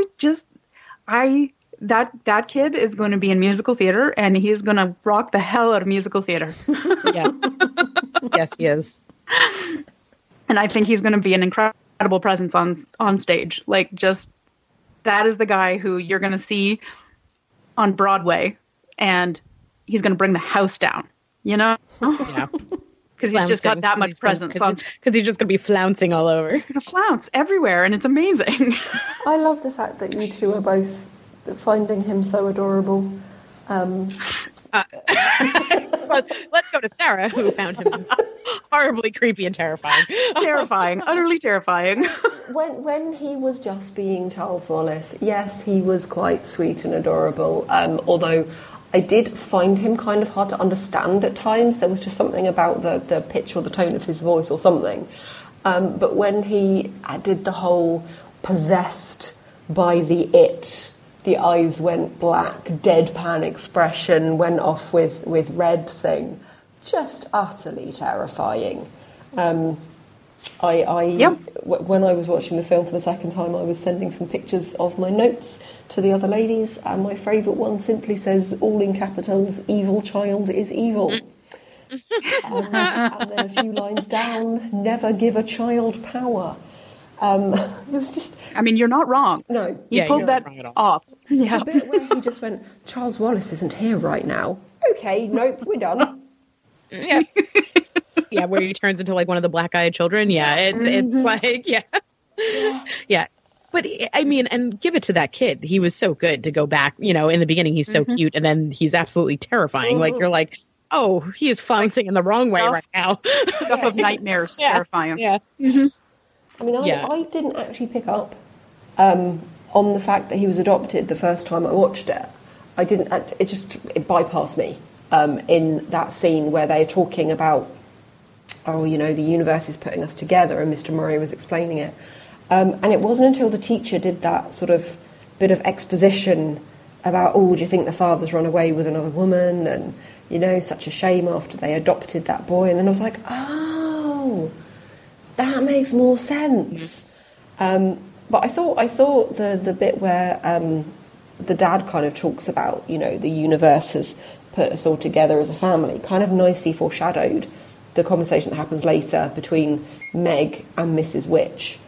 Speaker 3: that kid is going to be in musical theater, and he is going to rock the hell out of musical theater.
Speaker 1: Yes. Yes, he is.
Speaker 3: And I think he's going to be an incredible presence on stage. Like, just, that is the guy who you're going to see on Broadway, and he's going to bring the house down, you know?
Speaker 1: Yeah.
Speaker 3: Because he's just got that much presence.
Speaker 1: Because he's just going to be flouncing all over.
Speaker 3: He's going to flounce everywhere, and it's amazing.
Speaker 2: I love the fact that you two are both finding him so adorable.
Speaker 1: Let's go to Sarah, who found him horribly creepy and terrifying.
Speaker 3: Terrifying, utterly terrifying.
Speaker 2: When he was just being Charles Wallace, yes, he was quite sweet and adorable, although I did find him kind of hard to understand at times. There was just something about the pitch or the tone of his voice or something. But when he did the whole possessed by the eyes went black, deadpan expression, went off with red thing, just utterly terrifying. When I was watching the film for the second time, I was sending some pictures of my notes to the other ladies, and my favourite one simply says, all in capitals, evil child is evil. And then a few lines down, never give a child power. It was just...
Speaker 3: I mean, you're not wrong.
Speaker 2: No.
Speaker 3: You pulled that off. Yeah.
Speaker 2: The bit where he just went, Charles Wallace isn't here right now. Okay, nope, we're done.
Speaker 1: Yeah. Yeah, where he turns into like one of the black-eyed children. Yeah, it's like, yeah. But I mean, and give it to that kid. He was so good to go back, in the beginning he's so cute, and then he's absolutely terrifying. Like, you're like, oh, he is founcing in the wrong way right now.
Speaker 3: Stuff of nightmares, terrifying.
Speaker 1: Yeah. Mm-hmm.
Speaker 2: I mean, I didn't actually pick up on the fact that he was adopted the first time I watched it. I didn't. It bypassed me in that scene where they're talking about, the universe is putting us together, and Mr. Murray was explaining it. And it wasn't until the teacher did that sort of bit of exposition about, do you think the father's run away with another woman? And, such a shame after they adopted that boy. And then I was like, oh, that makes more sense. But I thought the bit where the dad kind of talks about, the universe has put us all together as a family, kind of nicely foreshadowed the conversation that happens later between Meg and Mrs. Witch.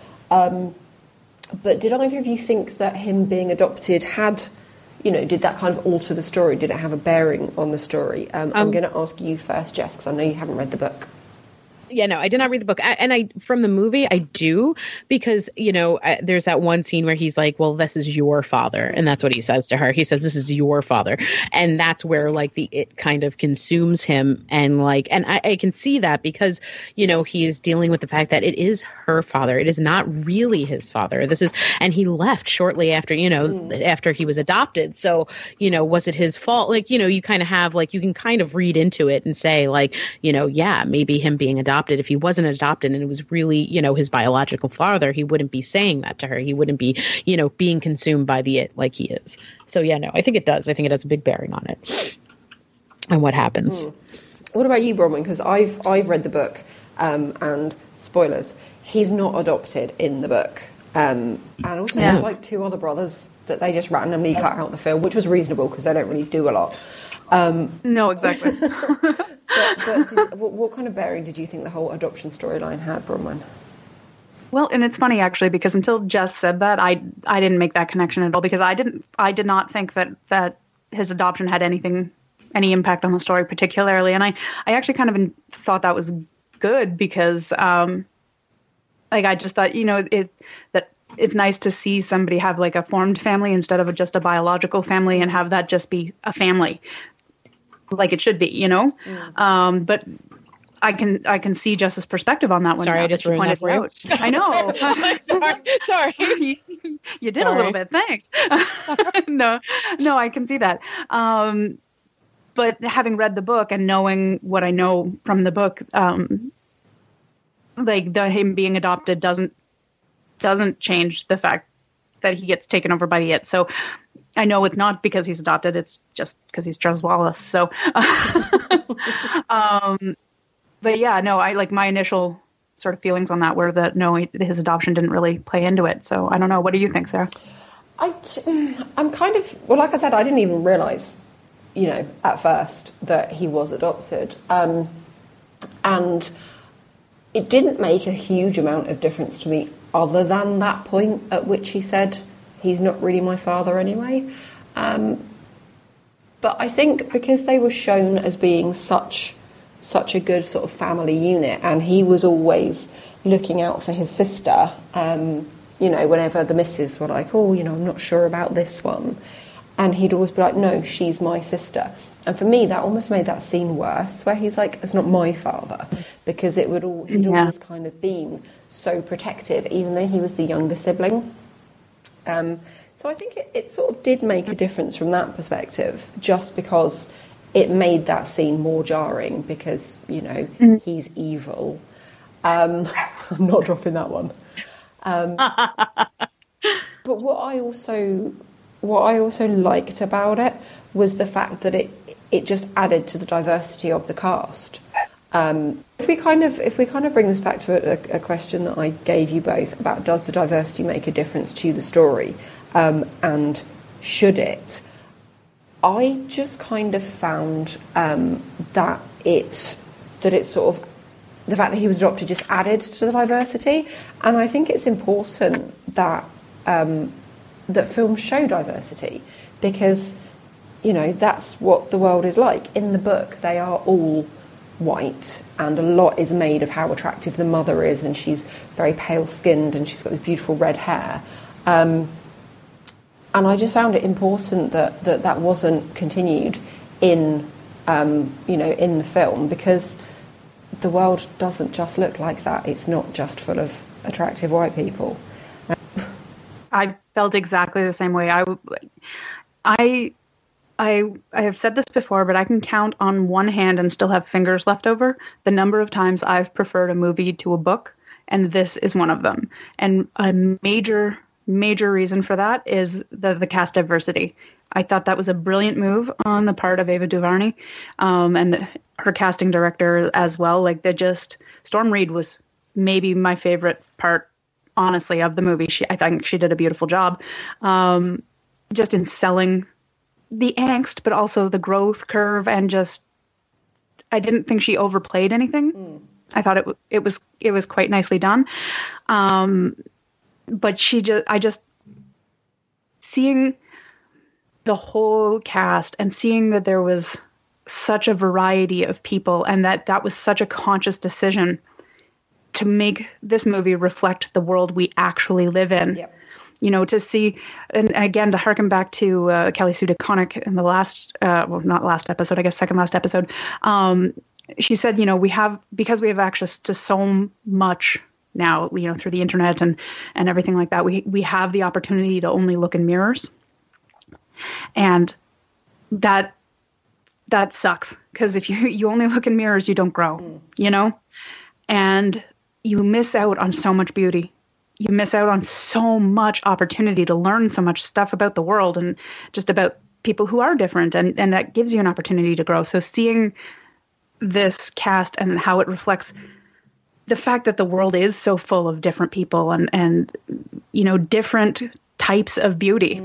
Speaker 2: But did either of you think that him being adopted had, did that kind of alter the story? Did it have a bearing on the story? I'm going to ask you first, Jess, because I know you haven't read the book.
Speaker 1: Yeah, no, I did not read the book. From the movie, I do, because, there's that one scene where he's like, well, this is your father. And that's what he says to her. He says, this is your father. And that's where, it kind of consumes him. And, I can see that because, he is dealing with the fact that it is her father. It is not really his father. And he left shortly after, after he was adopted. So, was it his fault? You kind of have, you can kind of read into it and say, yeah, maybe him being adopted. If he wasn't adopted and it was really, his biological father, he wouldn't be saying that to her. He wouldn't be, being consumed by the it like he is. So yeah, no, I think it does. I think it has a big bearing on it and what happens.
Speaker 2: What about you, Bronwyn? Because I've read the book, and spoilers, he's not adopted in the book. And also there's two other brothers that they just randomly cut out the film, which was reasonable because they don't really do a lot.
Speaker 3: No, exactly.
Speaker 2: But what kind of bearing did you think the whole adoption storyline had, Bronwyn?
Speaker 3: Well, and it's funny actually, because until Jess said that, I didn't make that connection at all, because I did not think that his adoption had any impact on the story particularly, and I actually kind of thought that was good, because I just thought that it's nice to see somebody have a formed family instead of just a biological family, and have that just be a family like it should be, but I can see Jess's perspective on that one.
Speaker 1: Sorry, I just ruined that for you.
Speaker 3: I know.
Speaker 1: Sorry.
Speaker 3: You did a little bit. Thanks. No, I can see that. But having read the book and knowing what I know from the book, him being adopted doesn't change the fact that he gets taken over by the it. So I know it's not because he's adopted. It's just because he's Charles Wallace. So, but yeah, no, my initial sort of feelings on that were that no, his adoption didn't really play into it. So I don't know. What do you think, Sarah?
Speaker 2: I'm kind of, like I said, I didn't even realise, at first that he was adopted. And it didn't make a huge amount of difference to me other than that point at which he said, he's not really my father anyway. But I think because they were shown as being such a good sort of family unit, and he was always looking out for his sister, whenever the missus were like, I'm not sure about this one. And he'd always be like, no, she's my sister. And for me, that almost made that scene worse, where he's like, it's not my father. because he'd always kind of been so protective, even though he was the younger sibling. So I think it sort of did make a difference from that perspective, just because it made that scene more jarring because, you know, he's evil. I'm not dropping that one. But what I also liked about it was the fact that it just added to the diversity of the cast. If we kind of bring this back to a question that I gave you both about, does the diversity make a difference to the story, and should it? I just kind of found that it sort of, the fact that he was adopted just added to the diversity, and I think it's important that that films show diversity, because, you know, that's what the world is like. In the book, they are all white, and a lot is made of how attractive the mother is, and she's very pale-skinned, and she's got this beautiful red hair. And I just found it important that wasn't continued in, in the film, because the world doesn't just look like that. It's not just full of attractive white people.
Speaker 3: I felt exactly the same way. I have said this before, but I can count on one hand and still have fingers left over the number of times I've preferred a movie to a book, and this is one of them. And a major reason for that is the cast diversity. I thought that was a brilliant move on the part of Ava DuVernay, and her casting director as well. Like, Storm Reid was maybe my favorite part, honestly, of the movie. I think she did a beautiful job, just in selling the angst, but also the growth curve, and I didn't think she overplayed anything. I thought it was quite nicely done. But seeing the whole cast and seeing that there was such a variety of people, and that was such a conscious decision to make this movie reflect the world we actually live in. Yep. You know, to see, and again, to harken back to Kelly Sue DeConnick in the not last episode, I guess second last episode, she said, you know, because we have access to so much now, you know, through the internet and everything like that, we have the opportunity to only look in mirrors. And that sucks, because if you only look in mirrors, you don't grow, you know, and you miss out on so much beauty. You miss out on so much opportunity to learn so much stuff about the world and just about people who are different. And that gives you an opportunity to grow. So seeing this cast and how it reflects the fact that the world is so full of different people and you know, different types of beauty.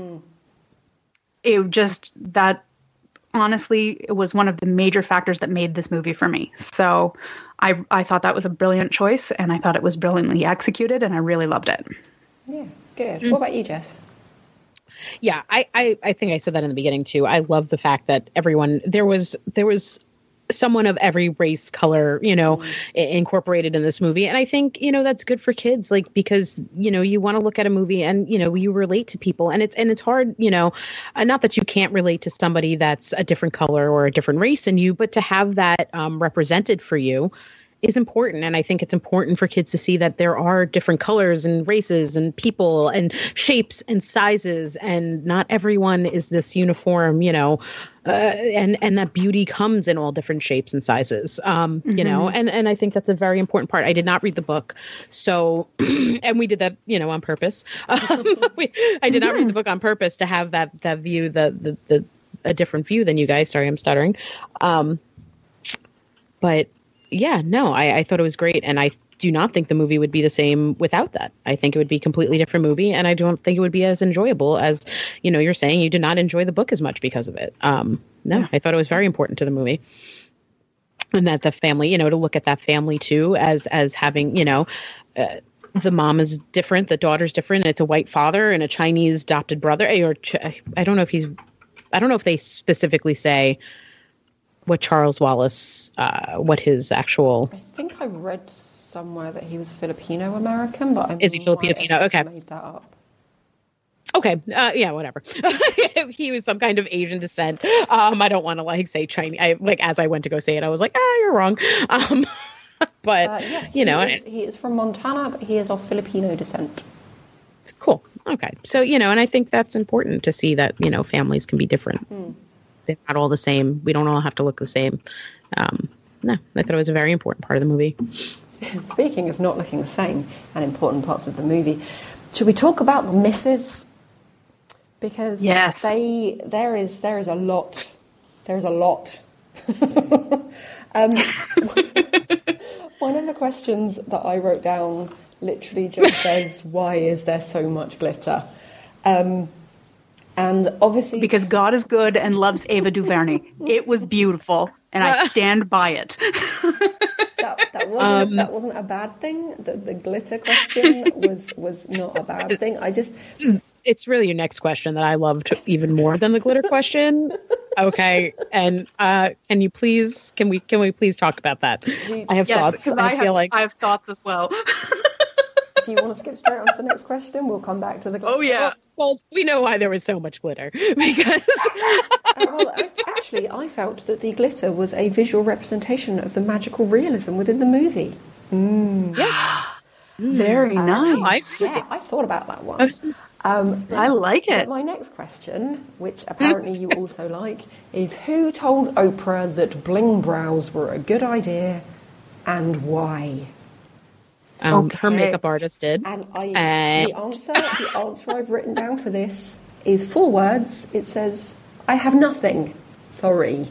Speaker 3: Honestly, it was one of the major factors that made this movie for me. So I thought that was a brilliant choice, and I thought it was brilliantly executed, and I really loved it.
Speaker 2: Yeah, good. What about you, Jess?
Speaker 1: Yeah, I think I said that in the beginning too. I love the fact that there was someone of every race, color, you know, incorporated in this movie. And I think, you know, that's good for kids, like, because, you know, you want to look at a movie and, you know, you relate to people, and it's hard, you know, not that you can't relate to somebody that's a different color or a different race than you, but to have that represented for you is important. And I think it's important for kids to see that there are different colors and races and people and shapes and sizes, and not everyone is this uniform, you know, and that beauty comes in all different shapes and sizes, you know, and I think that's a very important part. I did not read the book. So, and we did that, you know, on purpose. I did not read the book on purpose to have that view, a different view than you guys. Sorry, I'm stuttering. But yeah, no, I thought it was great. And I do not think the movie would be the same without that. I think it would be a completely different movie. And I don't think it would be as enjoyable as, you know, you're saying you did not enjoy the book as much because of it. No, I thought it was very important to the movie. And that the family, you know, to look at that family too, as having, you know, the mom is different, the daughter's different, and it's a white father and a Chinese adopted brother. I don't know if they specifically say what Charles Wallace, what his actual...
Speaker 2: I think I read somewhere that he was Filipino-American, but
Speaker 1: is he Filipino? Okay.
Speaker 2: Made that up.
Speaker 1: Okay. Yeah, whatever. He was some kind of Asian descent. I don't want to say Chinese. As I went to go say it, I was like, you're wrong. But
Speaker 2: yes, he is from Montana, but he is of Filipino descent.
Speaker 1: It's cool. Okay. So, and I think that's important to see that, families can be different. They're not all the same. We don't all have to look the same. No, I thought it was a very important part of the movie.
Speaker 2: Speaking of not looking the same and important parts of the movie, should we talk about the misses? Because
Speaker 3: yes,
Speaker 2: there is a lot. There's a lot. One of the questions that I wrote down literally just says, "Why is there so much glitter?" And obviously,
Speaker 3: because God is good and loves Ava DuVernay. It was beautiful, and I stand by it.
Speaker 2: That wasn't a bad thing. The glitter question was not a bad thing.
Speaker 1: It's really your next question that I loved even more than the glitter question. Okay, and can we please talk about that? I have thoughts.
Speaker 3: Because I have thoughts as well.
Speaker 2: Do you want to skip straight on to the next question? We'll come back to the glitter.
Speaker 1: Oh yeah. Well, we know why there was so much glitter because.
Speaker 2: Actually, I felt that the glitter was a visual representation of the magical realism within the movie.
Speaker 1: Yeah.
Speaker 3: Very nice.
Speaker 2: I thought about that one.
Speaker 3: I like it.
Speaker 2: My next question, which apparently you also like, is who told Oprah that bling brows were a good idea and why?
Speaker 1: Her makeup artist did.
Speaker 2: And the answer I've written down for this is 4 words. It says, "I have nothing. Sorry."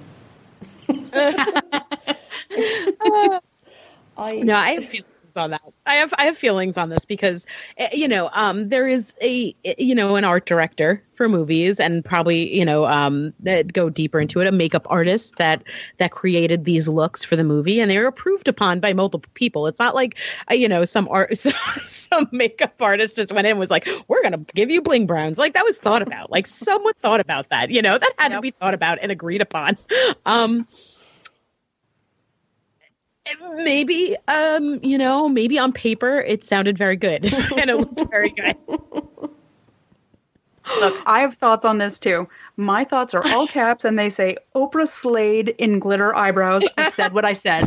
Speaker 1: I have feelings on that. I have feelings on this because, there is an art director for movies and probably, that go deeper into it, a makeup artist that created these looks for the movie, and they were approved upon by multiple people. It's not like, some makeup artist just went in and was like, "We're going to give you bling browns." Like, that was thought about. Like, someone thought about that, that had to be thought about and agreed upon. Maybe, maybe on paper it sounded very good and it looked very good.
Speaker 3: Look, I have thoughts on this too. My thoughts are all caps and they say, "Oprah slayed in glitter eyebrows." I said what I said.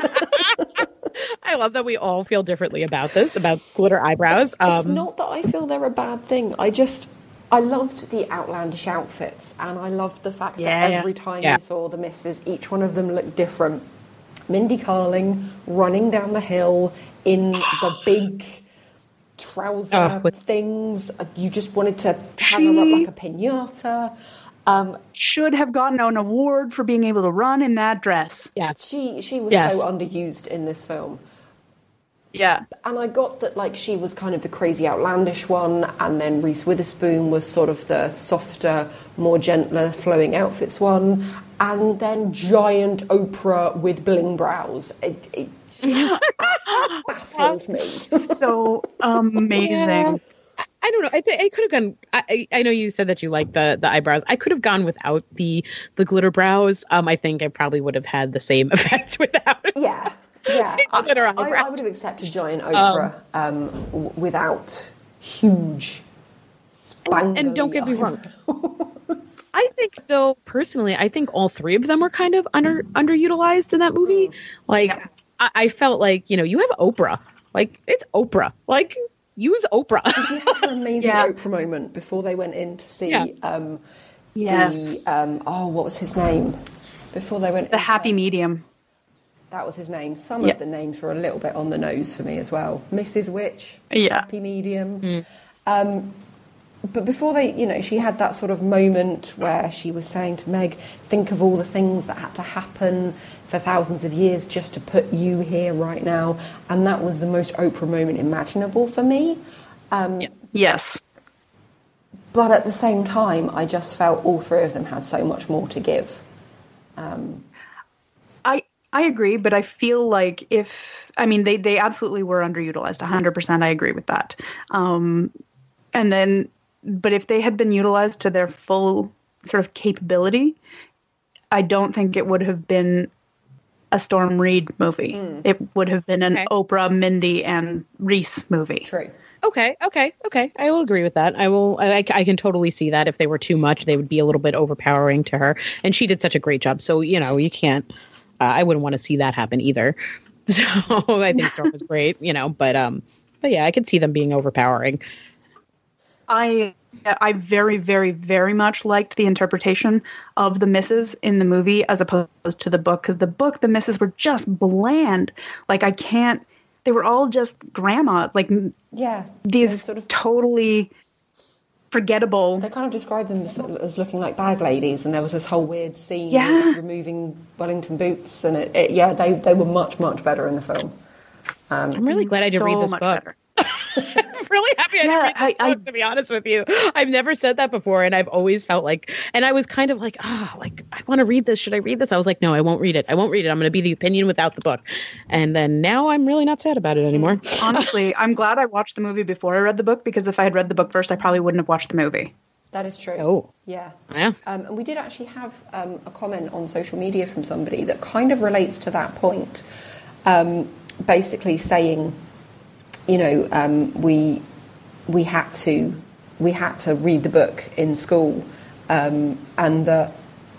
Speaker 1: I love that we all feel differently about this, about glitter eyebrows.
Speaker 2: It's not that I feel they're a bad thing. I loved the outlandish outfits, and I loved the fact that every time you saw the misses, each one of them looked different. Mindy Kaling running down the hill in the big trouser things. You just wanted to have her up like a piñata.
Speaker 3: Should have gotten an award for being able to run in that dress.
Speaker 2: Yeah, she was so underused in this film.
Speaker 3: Yeah.
Speaker 2: And I got that, she was kind of the crazy outlandish one, and then Reese Witherspoon was sort of the softer, more gentler, flowing outfits one, and then giant Oprah with bling brows. It baffled me.
Speaker 3: So amazing.
Speaker 1: Yeah. I don't know. I could have gone. I know you said that you like the eyebrows. I could have gone without the glitter brows. I think I probably would have had the same effect without it.
Speaker 2: Yeah. I would have accepted giant Oprah without huge spangly.
Speaker 1: And don't get me wrong. I think, though, personally, I think all 3 of them were kind of underutilized in that movie. I felt like, you have Oprah. Like, it's Oprah. Like, use Oprah.
Speaker 2: She had her amazing Oprah moment before they went in to see what was his name? Before they went...
Speaker 3: The Happy Medium.
Speaker 2: That was his name. Some of the names were a little bit on the nose for me as well. Mrs. Witch, Happy Medium. But before they, she had that sort of moment where she was saying to Meg, think of all the things that had to happen for thousands of years just to put you here right now. And that was the most Oprah moment imaginable for me.
Speaker 3: Yes.
Speaker 2: But at the same time, I just felt all 3 of them had so much more to give.
Speaker 3: I agree, but I feel like they absolutely were underutilized. 100%. I agree with that. But if they had been utilized to their full sort of capability, I don't think it would have been a Storm Reid movie. It would have been an Oprah, Mindy, and Reese movie.
Speaker 2: True.
Speaker 1: Okay. I will agree with that. I can totally see that. If they were too much, they would be a little bit overpowering to her. And she did such a great job. So, you can't, I wouldn't want to see that happen either. So I think Storm was great, but yeah, I could see them being overpowering.
Speaker 3: I very, very, very much liked the interpretation of the misses in the movie as opposed to the book, because the misses were just bland. Like, they were all just grandma, like,
Speaker 2: yeah,
Speaker 3: these sort of totally forgettable.
Speaker 2: They kind of described them as looking like bag ladies, and there was this whole weird scene of removing Wellington boots, and they were much, much better in the film.
Speaker 1: I'm really glad I did read this book. I'm really happy I didn't read this book, to be honest with you. I've never said that before, and I've always felt like, and I was kind of like, I want to read this. Should I read this? I was like, no, I won't read it. I'm going to be the opinion without the book. And then now I'm really not sad about it anymore.
Speaker 3: Honestly, I'm glad I watched the movie before I read the book, because if I had read the book first, I probably wouldn't have watched the movie.
Speaker 2: That is true.
Speaker 1: Oh.
Speaker 2: Yeah.
Speaker 1: Yeah.
Speaker 2: And we did actually have a comment on social media from somebody that kind of relates to that point. Basically saying, we had to read the book in school, and that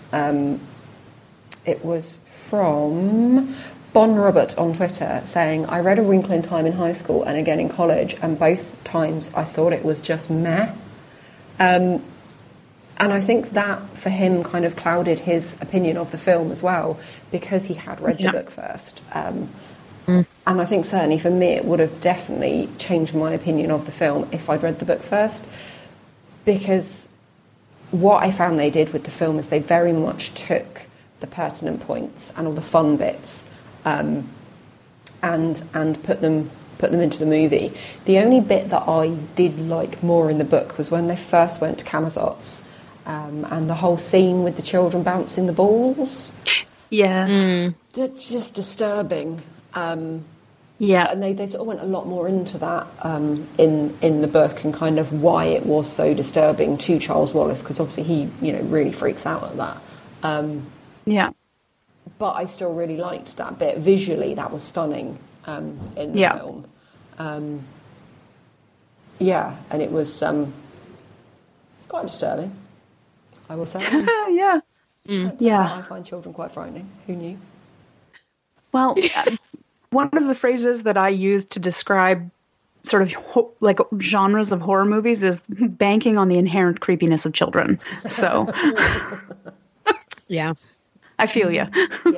Speaker 2: it was from Bon Robert on Twitter saying, I read A Wrinkle in Time in high school and again in college, and both times I thought it was just meh. And I think that for him kind of clouded his opinion of the film as well, because he had read the book first. And I think certainly for me it would have definitely changed my opinion of the film if I'd read the book first, because what I found they did with the film is they very much took the pertinent points and all the fun bits and put them into the movie. The only bit that I did like more in the book was when they first went to Camazotz, and the whole scene with the children bouncing the balls.
Speaker 3: Yes.
Speaker 2: That's just disturbing. And they sort of went a lot more into that in the book, and kind of why it was so disturbing to Charles Wallace, because obviously he really freaks out at that. But I still really liked that bit. Visually, that was stunning in the film. And it was quite disturbing, I will say. I find children quite frightening. Who knew?
Speaker 3: Well, one of the phrases that I use to describe sort of like genres of horror movies is banking on the inherent creepiness of children. So,
Speaker 1: yeah,
Speaker 3: I feel you.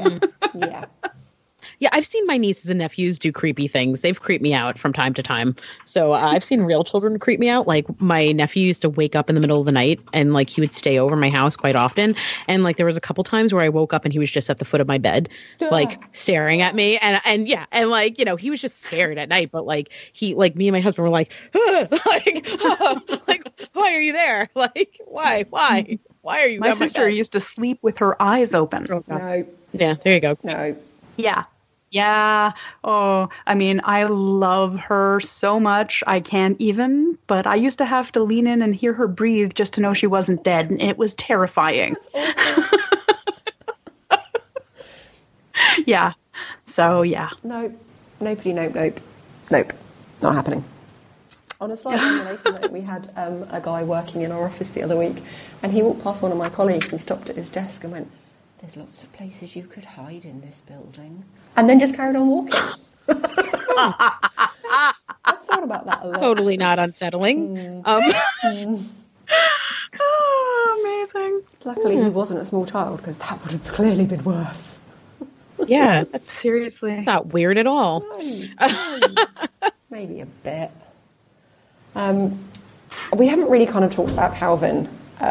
Speaker 1: Yeah, I've seen my nieces and nephews do creepy things. They've creeped me out from time to time. So I've seen real children creep me out. Like, my nephew used to wake up in the middle of the night, and like he would stay over my house quite often. And like there was a couple times where I woke up and he was just at the foot of my bed, like staring at me. And like, he was just scared at night. But like me and my husband were like, like, why are you there? Like, why are you?
Speaker 3: My sister used to sleep with her eyes open.
Speaker 2: No.
Speaker 1: Yeah, there you go.
Speaker 2: No.
Speaker 3: Yeah. Oh, I mean, I love her so much. I can't even, but I used to have to lean in and hear her breathe just to know she wasn't dead. And it was terrifying. Yeah. So, yeah.
Speaker 2: Nope. Nope. Not happening. On a slightly unrelated note, we had a guy working in our office the other week, and he walked past one of my colleagues and stopped at his desk and went, "There's lots of places you could hide in this building," and then just carried on walking. I thought about that a lot.
Speaker 1: Totally not unsettling.
Speaker 3: Oh, amazing.
Speaker 2: Luckily, he wasn't a small child, because that would have clearly been worse.
Speaker 1: Yeah, that's
Speaker 3: seriously
Speaker 1: not weird at all.
Speaker 2: Maybe a bit. We haven't really kind of talked about Calvin,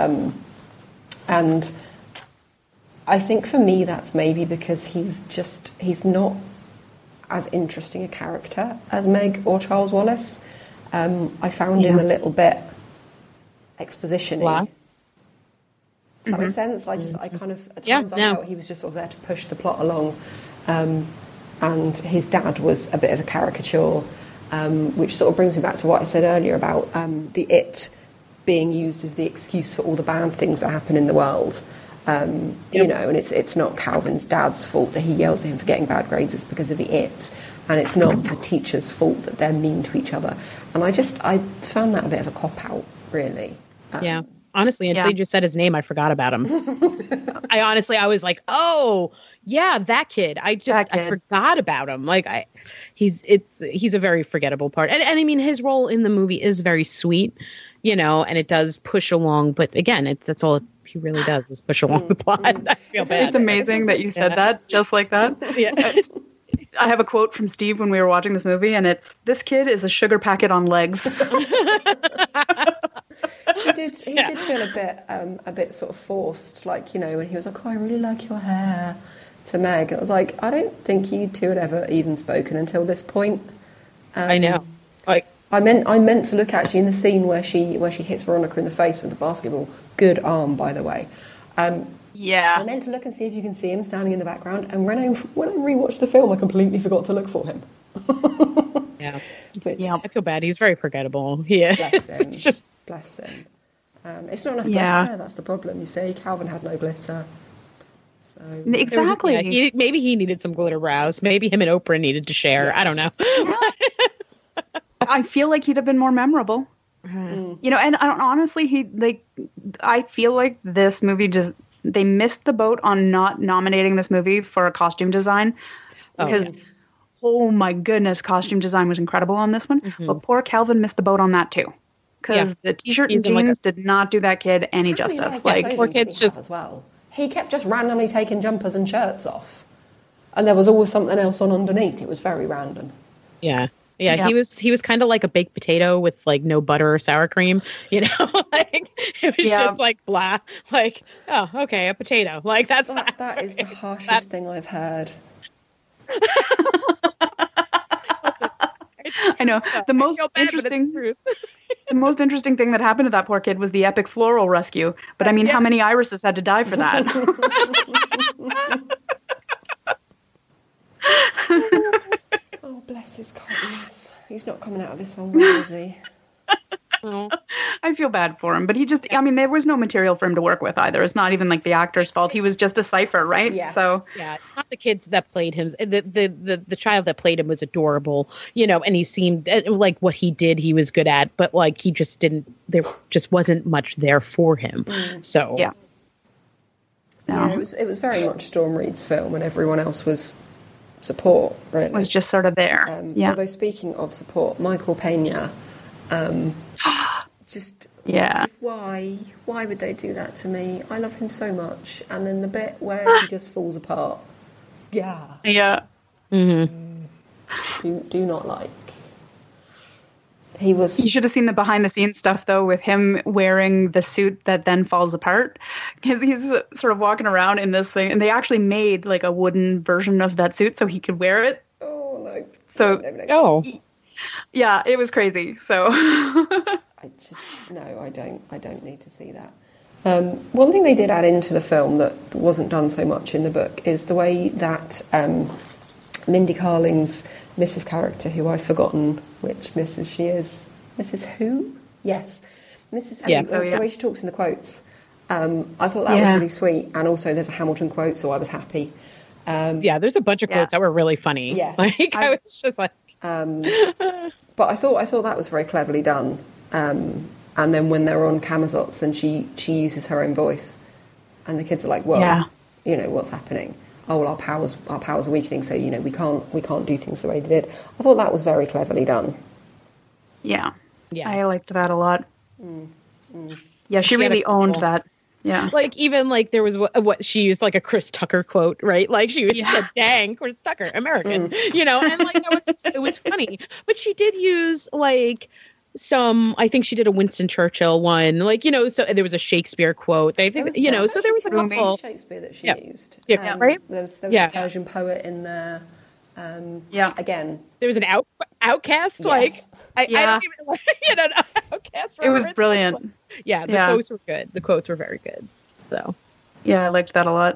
Speaker 2: and I think for me that's maybe because he's not as interesting a character as Meg or Charles Wallace. I found him a little bit exposition-y.
Speaker 1: Wow.
Speaker 2: Does that make sense? I kind of, at times I felt he was just sort of there to push the plot along. And his dad was a bit of a caricature, which sort of brings me back to what I said earlier about the it being used as the excuse for all the bad things that happen in the world. And it's not Calvin's dad's fault that he yells at him for getting bad grades, it's because of the it. And it's not the teacher's fault that they're mean to each other. And I found that a bit of a cop-out, really.
Speaker 1: Honestly, until you just said his name, I forgot about him. I was like, oh yeah, that kid. I forgot about him. Like he's a very forgettable part. And I mean, his role in the movie is very sweet, you know, and it does push along. But again, that's all he really does is push along the plot. I feel bad.
Speaker 3: It's amazing that you said that just like that.
Speaker 1: Yeah.
Speaker 3: I have a quote from Steve when we were watching this movie, and it's, "This kid is a sugar packet on legs."
Speaker 2: He did feel a bit sort of forced, like, you know, when he was like, "Oh, I really like your hair," to Meg, and I was like, I don't think you two had ever even spoken until this point.
Speaker 1: I know. Like
Speaker 2: I meant to look actually in the scene where she hits Veronica in the face with the basketball. Good arm, by the way.
Speaker 3: Yeah.
Speaker 2: I meant to look and see if you can see him standing in the background, and when I rewatched the film, I completely forgot to look for him.
Speaker 1: Yeah. I feel bad. He's very forgettable. Yeah.
Speaker 2: Bless him. It's not enough glitter. That's the problem. You see, Calvin had no glitter. So
Speaker 3: exactly.
Speaker 1: Maybe he needed some glitter brows. Maybe him and Oprah needed to share. Yes. I don't know.
Speaker 3: I feel like he'd have been more memorable. You know, and honestly, I feel like this movie they missed the boat on not nominating this movie for a costume design, because oh my goodness, costume design was incredible on this one. Mm-hmm. But poor Calvin missed the boat on that too, because the t-shirt and jeans did not do that kid any justice. Like,
Speaker 2: poor kids just as well. He kept just randomly taking jumpers and shirts off, and there was always something else on underneath. It was very random.
Speaker 1: Yeah. Yeah, he was kind of like a baked potato with like no butter or sour cream, you know, like it was just like blah, like, oh, okay, a potato. Like that
Speaker 2: is the harshest thing I've heard.
Speaker 3: I know. The most interesting thing that happened to that poor kid was the epic floral rescue. But I mean, how many irises had to die for that?
Speaker 2: Oh, bless his kindness. He's not coming out of this one well, is he?
Speaker 3: I feel bad for him, but there was no material for him to work with either. It's not even like the actor's fault. He was just a cipher, right?
Speaker 2: Yeah.
Speaker 3: So
Speaker 1: not the kids that played him. The child that played him was adorable, you know, and he seemed like what he did, he was good at, but like he just didn't. There just wasn't much there for him. So
Speaker 3: yeah.
Speaker 2: It was very much Storm Reed's film, and everyone else was support, really.
Speaker 3: Was just sort of there.
Speaker 2: Although speaking of support, Michael Pena, why would they do that to me? I love him so much, and then the bit where he just falls apart. Do not like. You
Speaker 3: should have seen the behind the scenes stuff though, with him wearing the suit that then falls apart, because he's sort of walking around in this thing, and they actually made like a wooden version of that suit so he could wear it.
Speaker 2: Oh no!
Speaker 3: So
Speaker 2: no.
Speaker 3: Yeah, it was crazy. So
Speaker 2: I don't need to see that. One thing they did add into the film that wasn't done so much in the book is the way that Mindy Carling's Mrs. character, who I've forgotten which Mrs. she is. Mrs. who? Yes. Mrs.
Speaker 1: Yeah.
Speaker 2: The way she talks in the quotes. I thought that was really sweet. And also there's a Hamilton quote, so I was happy.
Speaker 1: There's a bunch of quotes that were really funny.
Speaker 2: Yeah.
Speaker 1: Like, I was just like...
Speaker 2: but I thought that was very cleverly done. And then when they're on Camazotz and she uses her own voice, and the kids are like, well, you know, what's happening? Oh, well, our powers are weakening, so, you know, we can't do things the way they did. I thought that was very cleverly done.
Speaker 3: Yeah. I liked that a lot. Yeah, she really owned that. Yeah.
Speaker 1: Like, even, like, there was what she used, like, a Chris Tucker quote, right? Like, she was said, dang, Chris Tucker, American, you know? And, like, it was funny. But she did use, like... I think she did a Winston Churchill one, like, you know, so there was a Shakespeare quote. They think, you know, so there was a couple.
Speaker 2: Shakespeare that she used.
Speaker 1: Yeah, right?
Speaker 2: There was a Persian poet in there. Again.
Speaker 1: There was an outcast, like, I don't even, like, you know, outcast.
Speaker 3: It was brilliant.
Speaker 1: Yeah, the quotes were good. The quotes were very good. So.
Speaker 3: Yeah, I liked that a lot.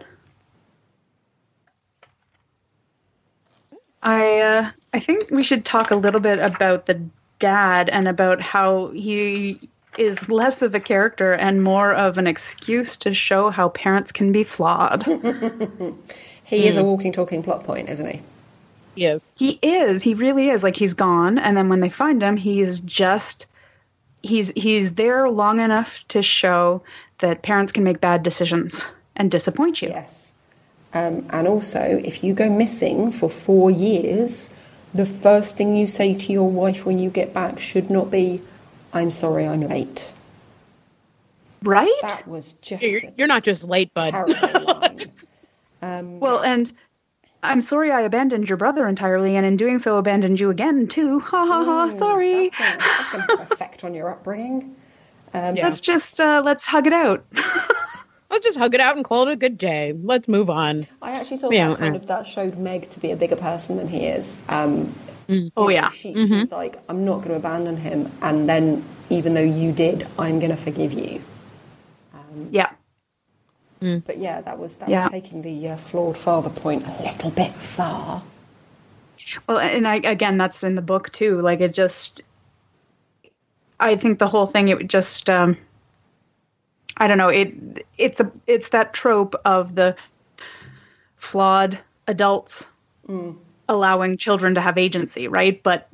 Speaker 3: I think we should talk a little bit about the dad and about how he is less of a character and more of an excuse to show how parents can be flawed.
Speaker 2: He is a walking, talking plot point, isn't he?
Speaker 1: Yes.
Speaker 3: He is. He really is. Like, he's gone, and then when they find him, he's he's there long enough to show that parents can make bad decisions and disappoint you.
Speaker 2: Yes. And also, if you go missing for 4 years, the first thing you say to your wife when you get back should not be, "I'm sorry, I'm late."
Speaker 3: Right?
Speaker 2: That was just
Speaker 1: You're not just late, bud.
Speaker 2: terrible line.
Speaker 3: Well, and I'm sorry I abandoned your brother entirely, and in doing so abandoned you again, too. Ha ha ha, sorry.
Speaker 2: That's going to have effect on your upbringing.
Speaker 3: Let's just, let's hug it out.
Speaker 1: Let's just hug it out and call it a good day. Let's move on.
Speaker 2: I actually thought
Speaker 1: Yeah,
Speaker 2: that showed Meg to be a bigger person than he is.
Speaker 3: Oh, yeah.
Speaker 2: She's like, "I'm not going to abandon him, and then even though you did, I'm going to forgive you."
Speaker 3: Yeah.
Speaker 2: But yeah, that was
Speaker 3: Yeah.
Speaker 2: taking the flawed father point a little bit far.
Speaker 3: Well, and again, that's in the book, too. Like, it just... I think the whole thing, it just... I don't know. It's that trope of the flawed adults allowing children to have agency, right? But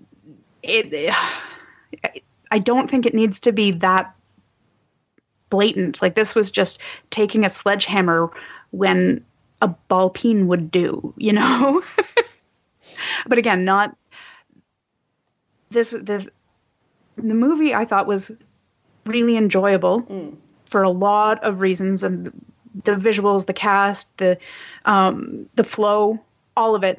Speaker 3: I don't think it needs to be that blatant. Like, this was just taking a sledgehammer when a ball peen would do, you know? But again, not this. The movie I thought was really enjoyable for a lot of reasons, and the visuals, the cast, the flow, all of it.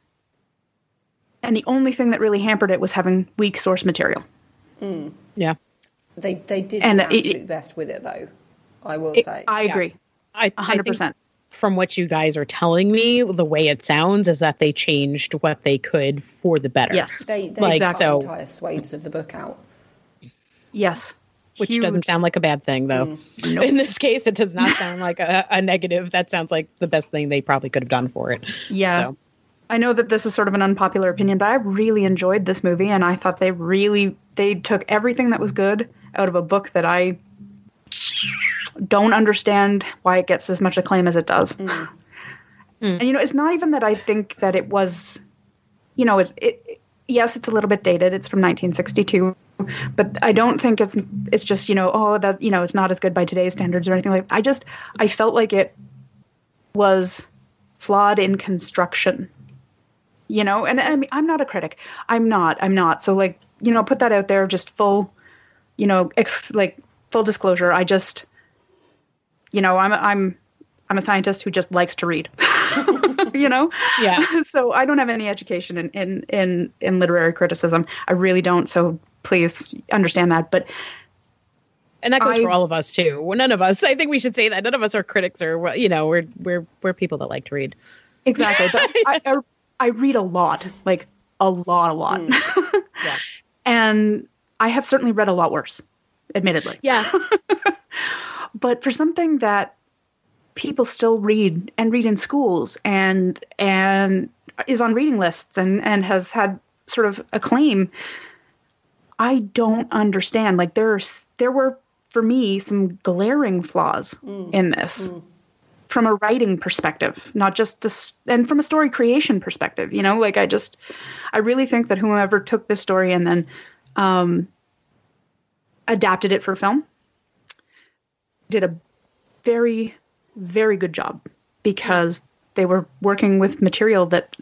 Speaker 3: And the only thing that really hampered it was having weak source material.
Speaker 1: Yeah.
Speaker 2: They did
Speaker 3: And
Speaker 2: the absolute best with it, though. I will say.
Speaker 3: I agree.
Speaker 1: I
Speaker 3: 100%.
Speaker 1: think from what you guys are telling me, the way it sounds is that they changed what they could for the better.
Speaker 3: Yes.
Speaker 2: They
Speaker 1: Like,
Speaker 2: cut
Speaker 1: so-
Speaker 2: entire swathes of the book out.
Speaker 3: Yes.
Speaker 1: Which
Speaker 3: Huge.
Speaker 1: doesn't sound like a bad thing, though.
Speaker 3: Nope.
Speaker 1: In this case, it does not sound like a negative. That sounds like the best thing they probably could have done for it.
Speaker 3: Yeah.
Speaker 1: So,
Speaker 3: I know that this is sort of an unpopular opinion, but I really enjoyed this movie, and I thought they took everything that was good out of a book that I don't understand why it gets as much acclaim as it does. And, you know, it's not even that I think that it was, you know, yes, it's a little bit dated. It's from 1962, but I don't think it's just, you know, oh, that, you know, it's not as good by today's standards or anything like that. I felt like it was flawed in construction, you know, and I mean, I'm not a critic. I'm not. So, like, you know, put that out there, just full, you know, full disclosure. I just, you know, I'm a scientist who just likes to read, you know?
Speaker 1: Yeah.
Speaker 3: So I don't have any education in literary criticism. I really don't. So please understand that. But
Speaker 1: and that goes for all of us too. Well, none of us, I think we should say that none of us are critics, or, you know, we're people that like to read.
Speaker 3: Exactly. But I read a lot, like a lot.
Speaker 1: Yeah.
Speaker 3: And I have certainly read a lot worse, admittedly.
Speaker 1: Yeah.
Speaker 3: But for something that people still read in schools and is on reading lists and has had sort of acclaim, I don't understand. Like, there were, for me, some glaring flaws in this from a writing perspective, not just and from a story creation perspective, you know, like I really think that whoever took this story and then adapted it for film did a very, very good job, because they were working with material that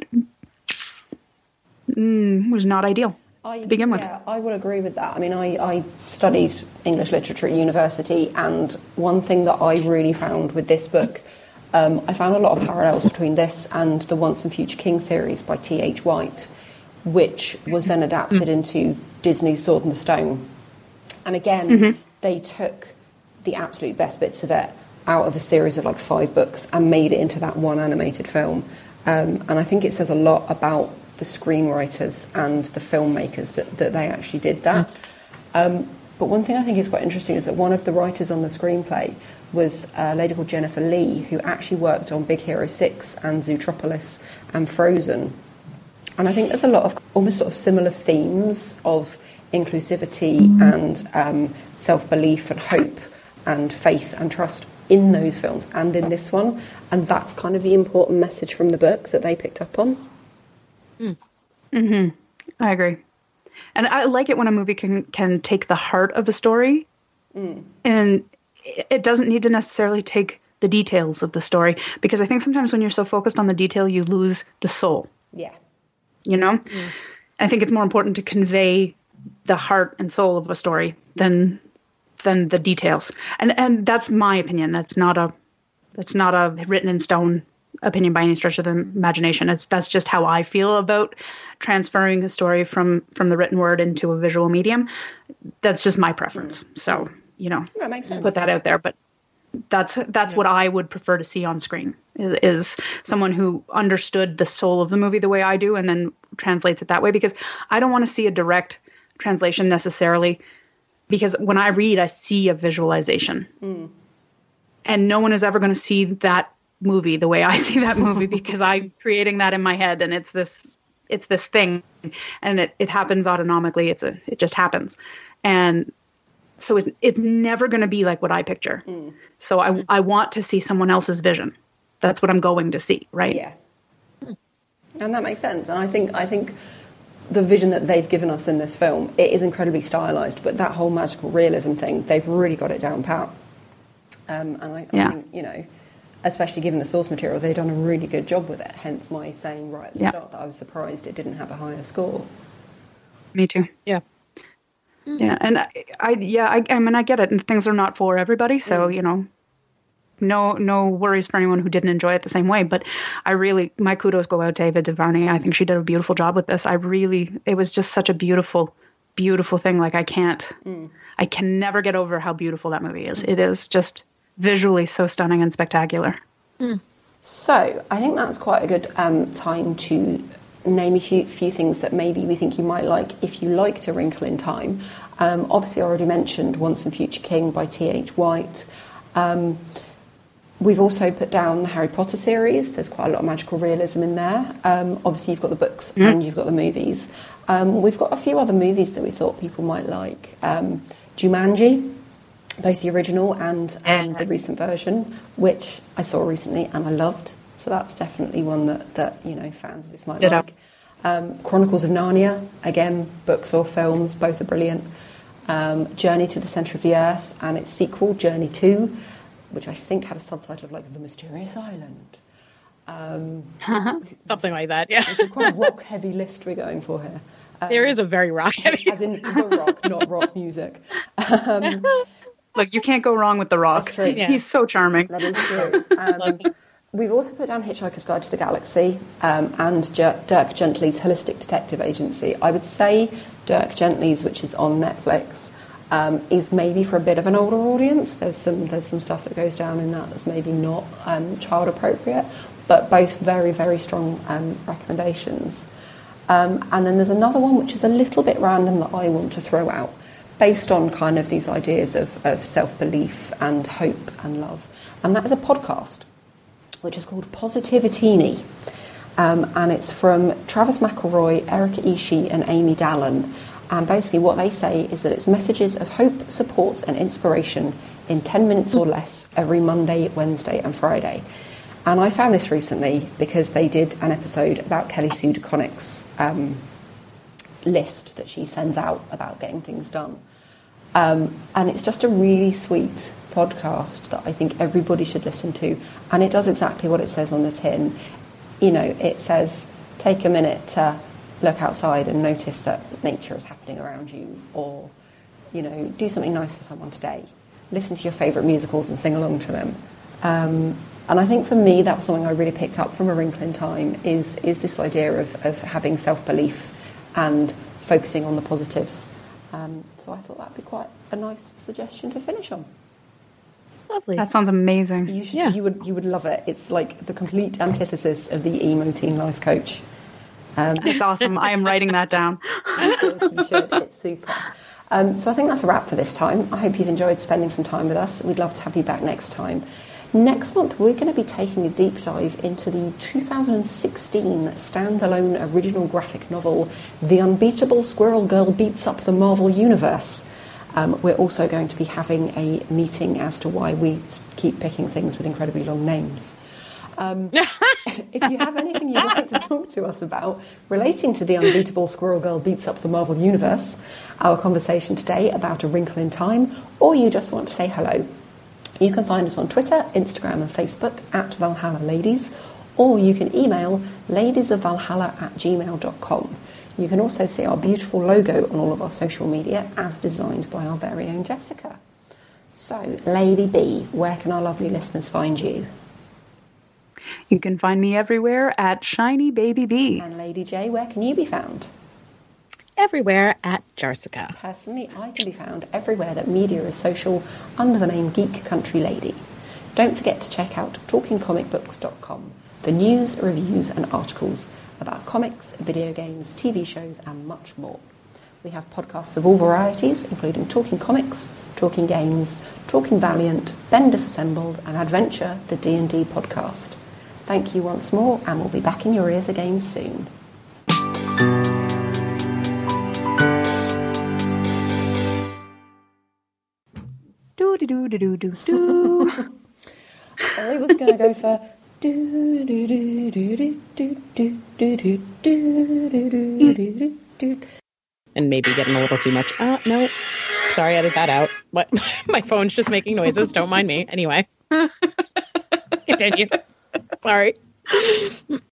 Speaker 3: was not ideal to begin with.
Speaker 2: Yeah, I would agree with that. I mean, I studied English literature at university, and one thing that I really found with this book, I found a lot of parallels between this and the Once and Future King series by T.H. White, which was then adapted into Disney's Sword in the Stone. And again, they took the absolute best bits of it out of a series of like 5 books and made it into that one animated film. And I think it says a lot about the screenwriters and the filmmakers that they actually did that. But one thing I think is quite interesting is that one of the writers on the screenplay was a lady called Jennifer Lee, who actually worked on Big Hero 6 and Zootropolis and Frozen. And I think there's a lot of almost sort of similar themes of inclusivity and self-belief and hope and faith and trust in those films and in this one. And that's kind of the important message from the book that they picked up on.
Speaker 3: I agree. And I like it when a movie can take the heart of a story, and it doesn't need to necessarily take the details of the story, because I think sometimes when you're so focused on the detail, you lose the soul.
Speaker 2: Yeah.
Speaker 3: You know? I think it's more important to convey the heart and soul of a story than the details. And that's my opinion. That's not a written in stone opinion by any stretch of the imagination. That's just how I feel about transferring a story from the written word into a visual medium. That's just my preference. So,
Speaker 2: That makes sense.
Speaker 3: Put that out there. But that's what I would prefer to see on screen is someone who understood the soul of the movie the way I do and then translates it that way, because I don't want to see a direct translation necessarily, because when I read, I see a visualization. And no one is ever going to see that movie the way I see that movie, because I'm creating that in my head, and it's this thing, and it happens autonomically. It just happens. And so it's never going to be like what I picture. So I want to see someone else's vision. That's what I'm going to see, right?
Speaker 2: Yeah. And that makes sense. And I think the vision that they've given us in this film, it is incredibly stylized, but that whole magical realism thing, they've really got it down pat. And I think, especially given the source material, they've done a really good job with it. Hence my saying right at the start that I was surprised it didn't have a higher score.
Speaker 3: Me too. Yeah. Yeah, and I mean, I get it, and things are not for everybody, so no worries for anyone who didn't enjoy it the same way. But my kudos go out to Ava DuVernay. I think she did a beautiful job with this. It was just such a beautiful, beautiful thing. Like I can never get over how beautiful that movie is. It is just visually so stunning and spectacular.
Speaker 2: So I think that's quite a good time to name a few things that maybe we think you might like if you liked A Wrinkle in Time. Obviously, I already mentioned Once and Future King by T.H. White. We've also put down the Harry Potter series. There's quite a lot of magical realism in there. Obviously, you've got the books and you've got the movies. We've got a few other movies that we thought people might like. Jumanji, both the original and the recent version, which I saw recently and I loved. So that's definitely one that fans of this might like. Chronicles of Narnia, again, books or films, both are brilliant. Journey to the Centre of the Earth and its sequel, Journey 2, which I think had a subtitle of like The Mysterious Island.
Speaker 1: Something like that, yeah.
Speaker 2: It's quite a rock-heavy list we're going for here.
Speaker 1: There is a very rock-heavy.
Speaker 2: As in the rock, not rock music.
Speaker 3: Look, you can't go wrong with The Rock.
Speaker 2: That's true.
Speaker 3: Yeah. He's so charming.
Speaker 2: That is true. We've also put down Hitchhiker's Guide to the Galaxy and Dirk Gently's Holistic Detective Agency. I would say Dirk Gently's, which is on Netflix, is maybe for a bit of an older audience. There's some stuff that goes down in that's maybe not child appropriate, but both very, very strong recommendations. And then there's another one which is a little bit random that I want to throw out, based on kind of these ideas of self-belief and hope and love. And that is a podcast, which is called Positivitini. And it's from Travis McElroy, Erica Ishii and Amy Dallin. And basically what they say is that it's messages of hope, support and inspiration in 10 minutes or less every Monday, Wednesday and Friday. And I found this recently because they did an episode about Kelly Sue DeConnick's list that she sends out about getting things done. And it's just a really sweet podcast that I think everybody should listen to. And it does exactly what it says on the tin. It says, take a minute to look outside and notice that nature is happening around you, or, do something nice for someone today. Listen to your favourite musicals and sing along to them. And I think for me, that was something I really picked up from A Wrinkle in Time, is this idea of having self-belief and focusing on the positives. So I thought that'd be quite a nice suggestion to finish on.
Speaker 1: Lovely.
Speaker 3: That sounds amazing.
Speaker 2: You would love it. It's like the complete antithesis of the emo teen life coach.
Speaker 3: It's awesome. I am writing that down.
Speaker 2: You should. It's super. So I think that's a wrap for this time. I hope you've enjoyed spending some time with us. We'd love to have you back next time. Next month, we're going to be taking a deep dive into the 2016 standalone original graphic novel, The Unbeatable Squirrel Girl Beats Up the Marvel Universe. We're also going to be having a meeting as to why we keep picking things with incredibly long names. If you have anything you'd like to talk to us about relating to the unbeatable Squirrel Girl beats up the Marvel Universe, our conversation today about A Wrinkle in Time, or you just want to say hello, you can find us on Twitter, Instagram and Facebook at Valhalla Ladies, or you can email ladiesofvalhalla@gmail.com. You can also see our beautiful logo on all of our social media as designed by our very own Jessica. So, Lady B, where can our lovely listeners find you?
Speaker 3: You can find me everywhere at Shiny Baby B.
Speaker 2: And Lady J, where can you be found?
Speaker 1: Everywhere at Jarsica.
Speaker 2: Personally, I can be found everywhere that media is social under the name Geek Country Lady. Don't forget to check out talkingcomicbooks.com for news, reviews and articles about comics, video games, TV shows and much more. We have podcasts of all varieties, including Talking Comics, Talking Games, Talking Valiant, Ben Disassembled and Adventure, the D&D podcast. Thank you once more, and we'll be back in your ears again soon.
Speaker 3: Do-do-do-do-do-do.
Speaker 2: I was going to go for do do do do do do do do do do do.
Speaker 1: And maybe getting a little too much. No. Sorry, edit that out. What? My phone's just making noises. Don't mind me. Anyway. Continue. Sorry.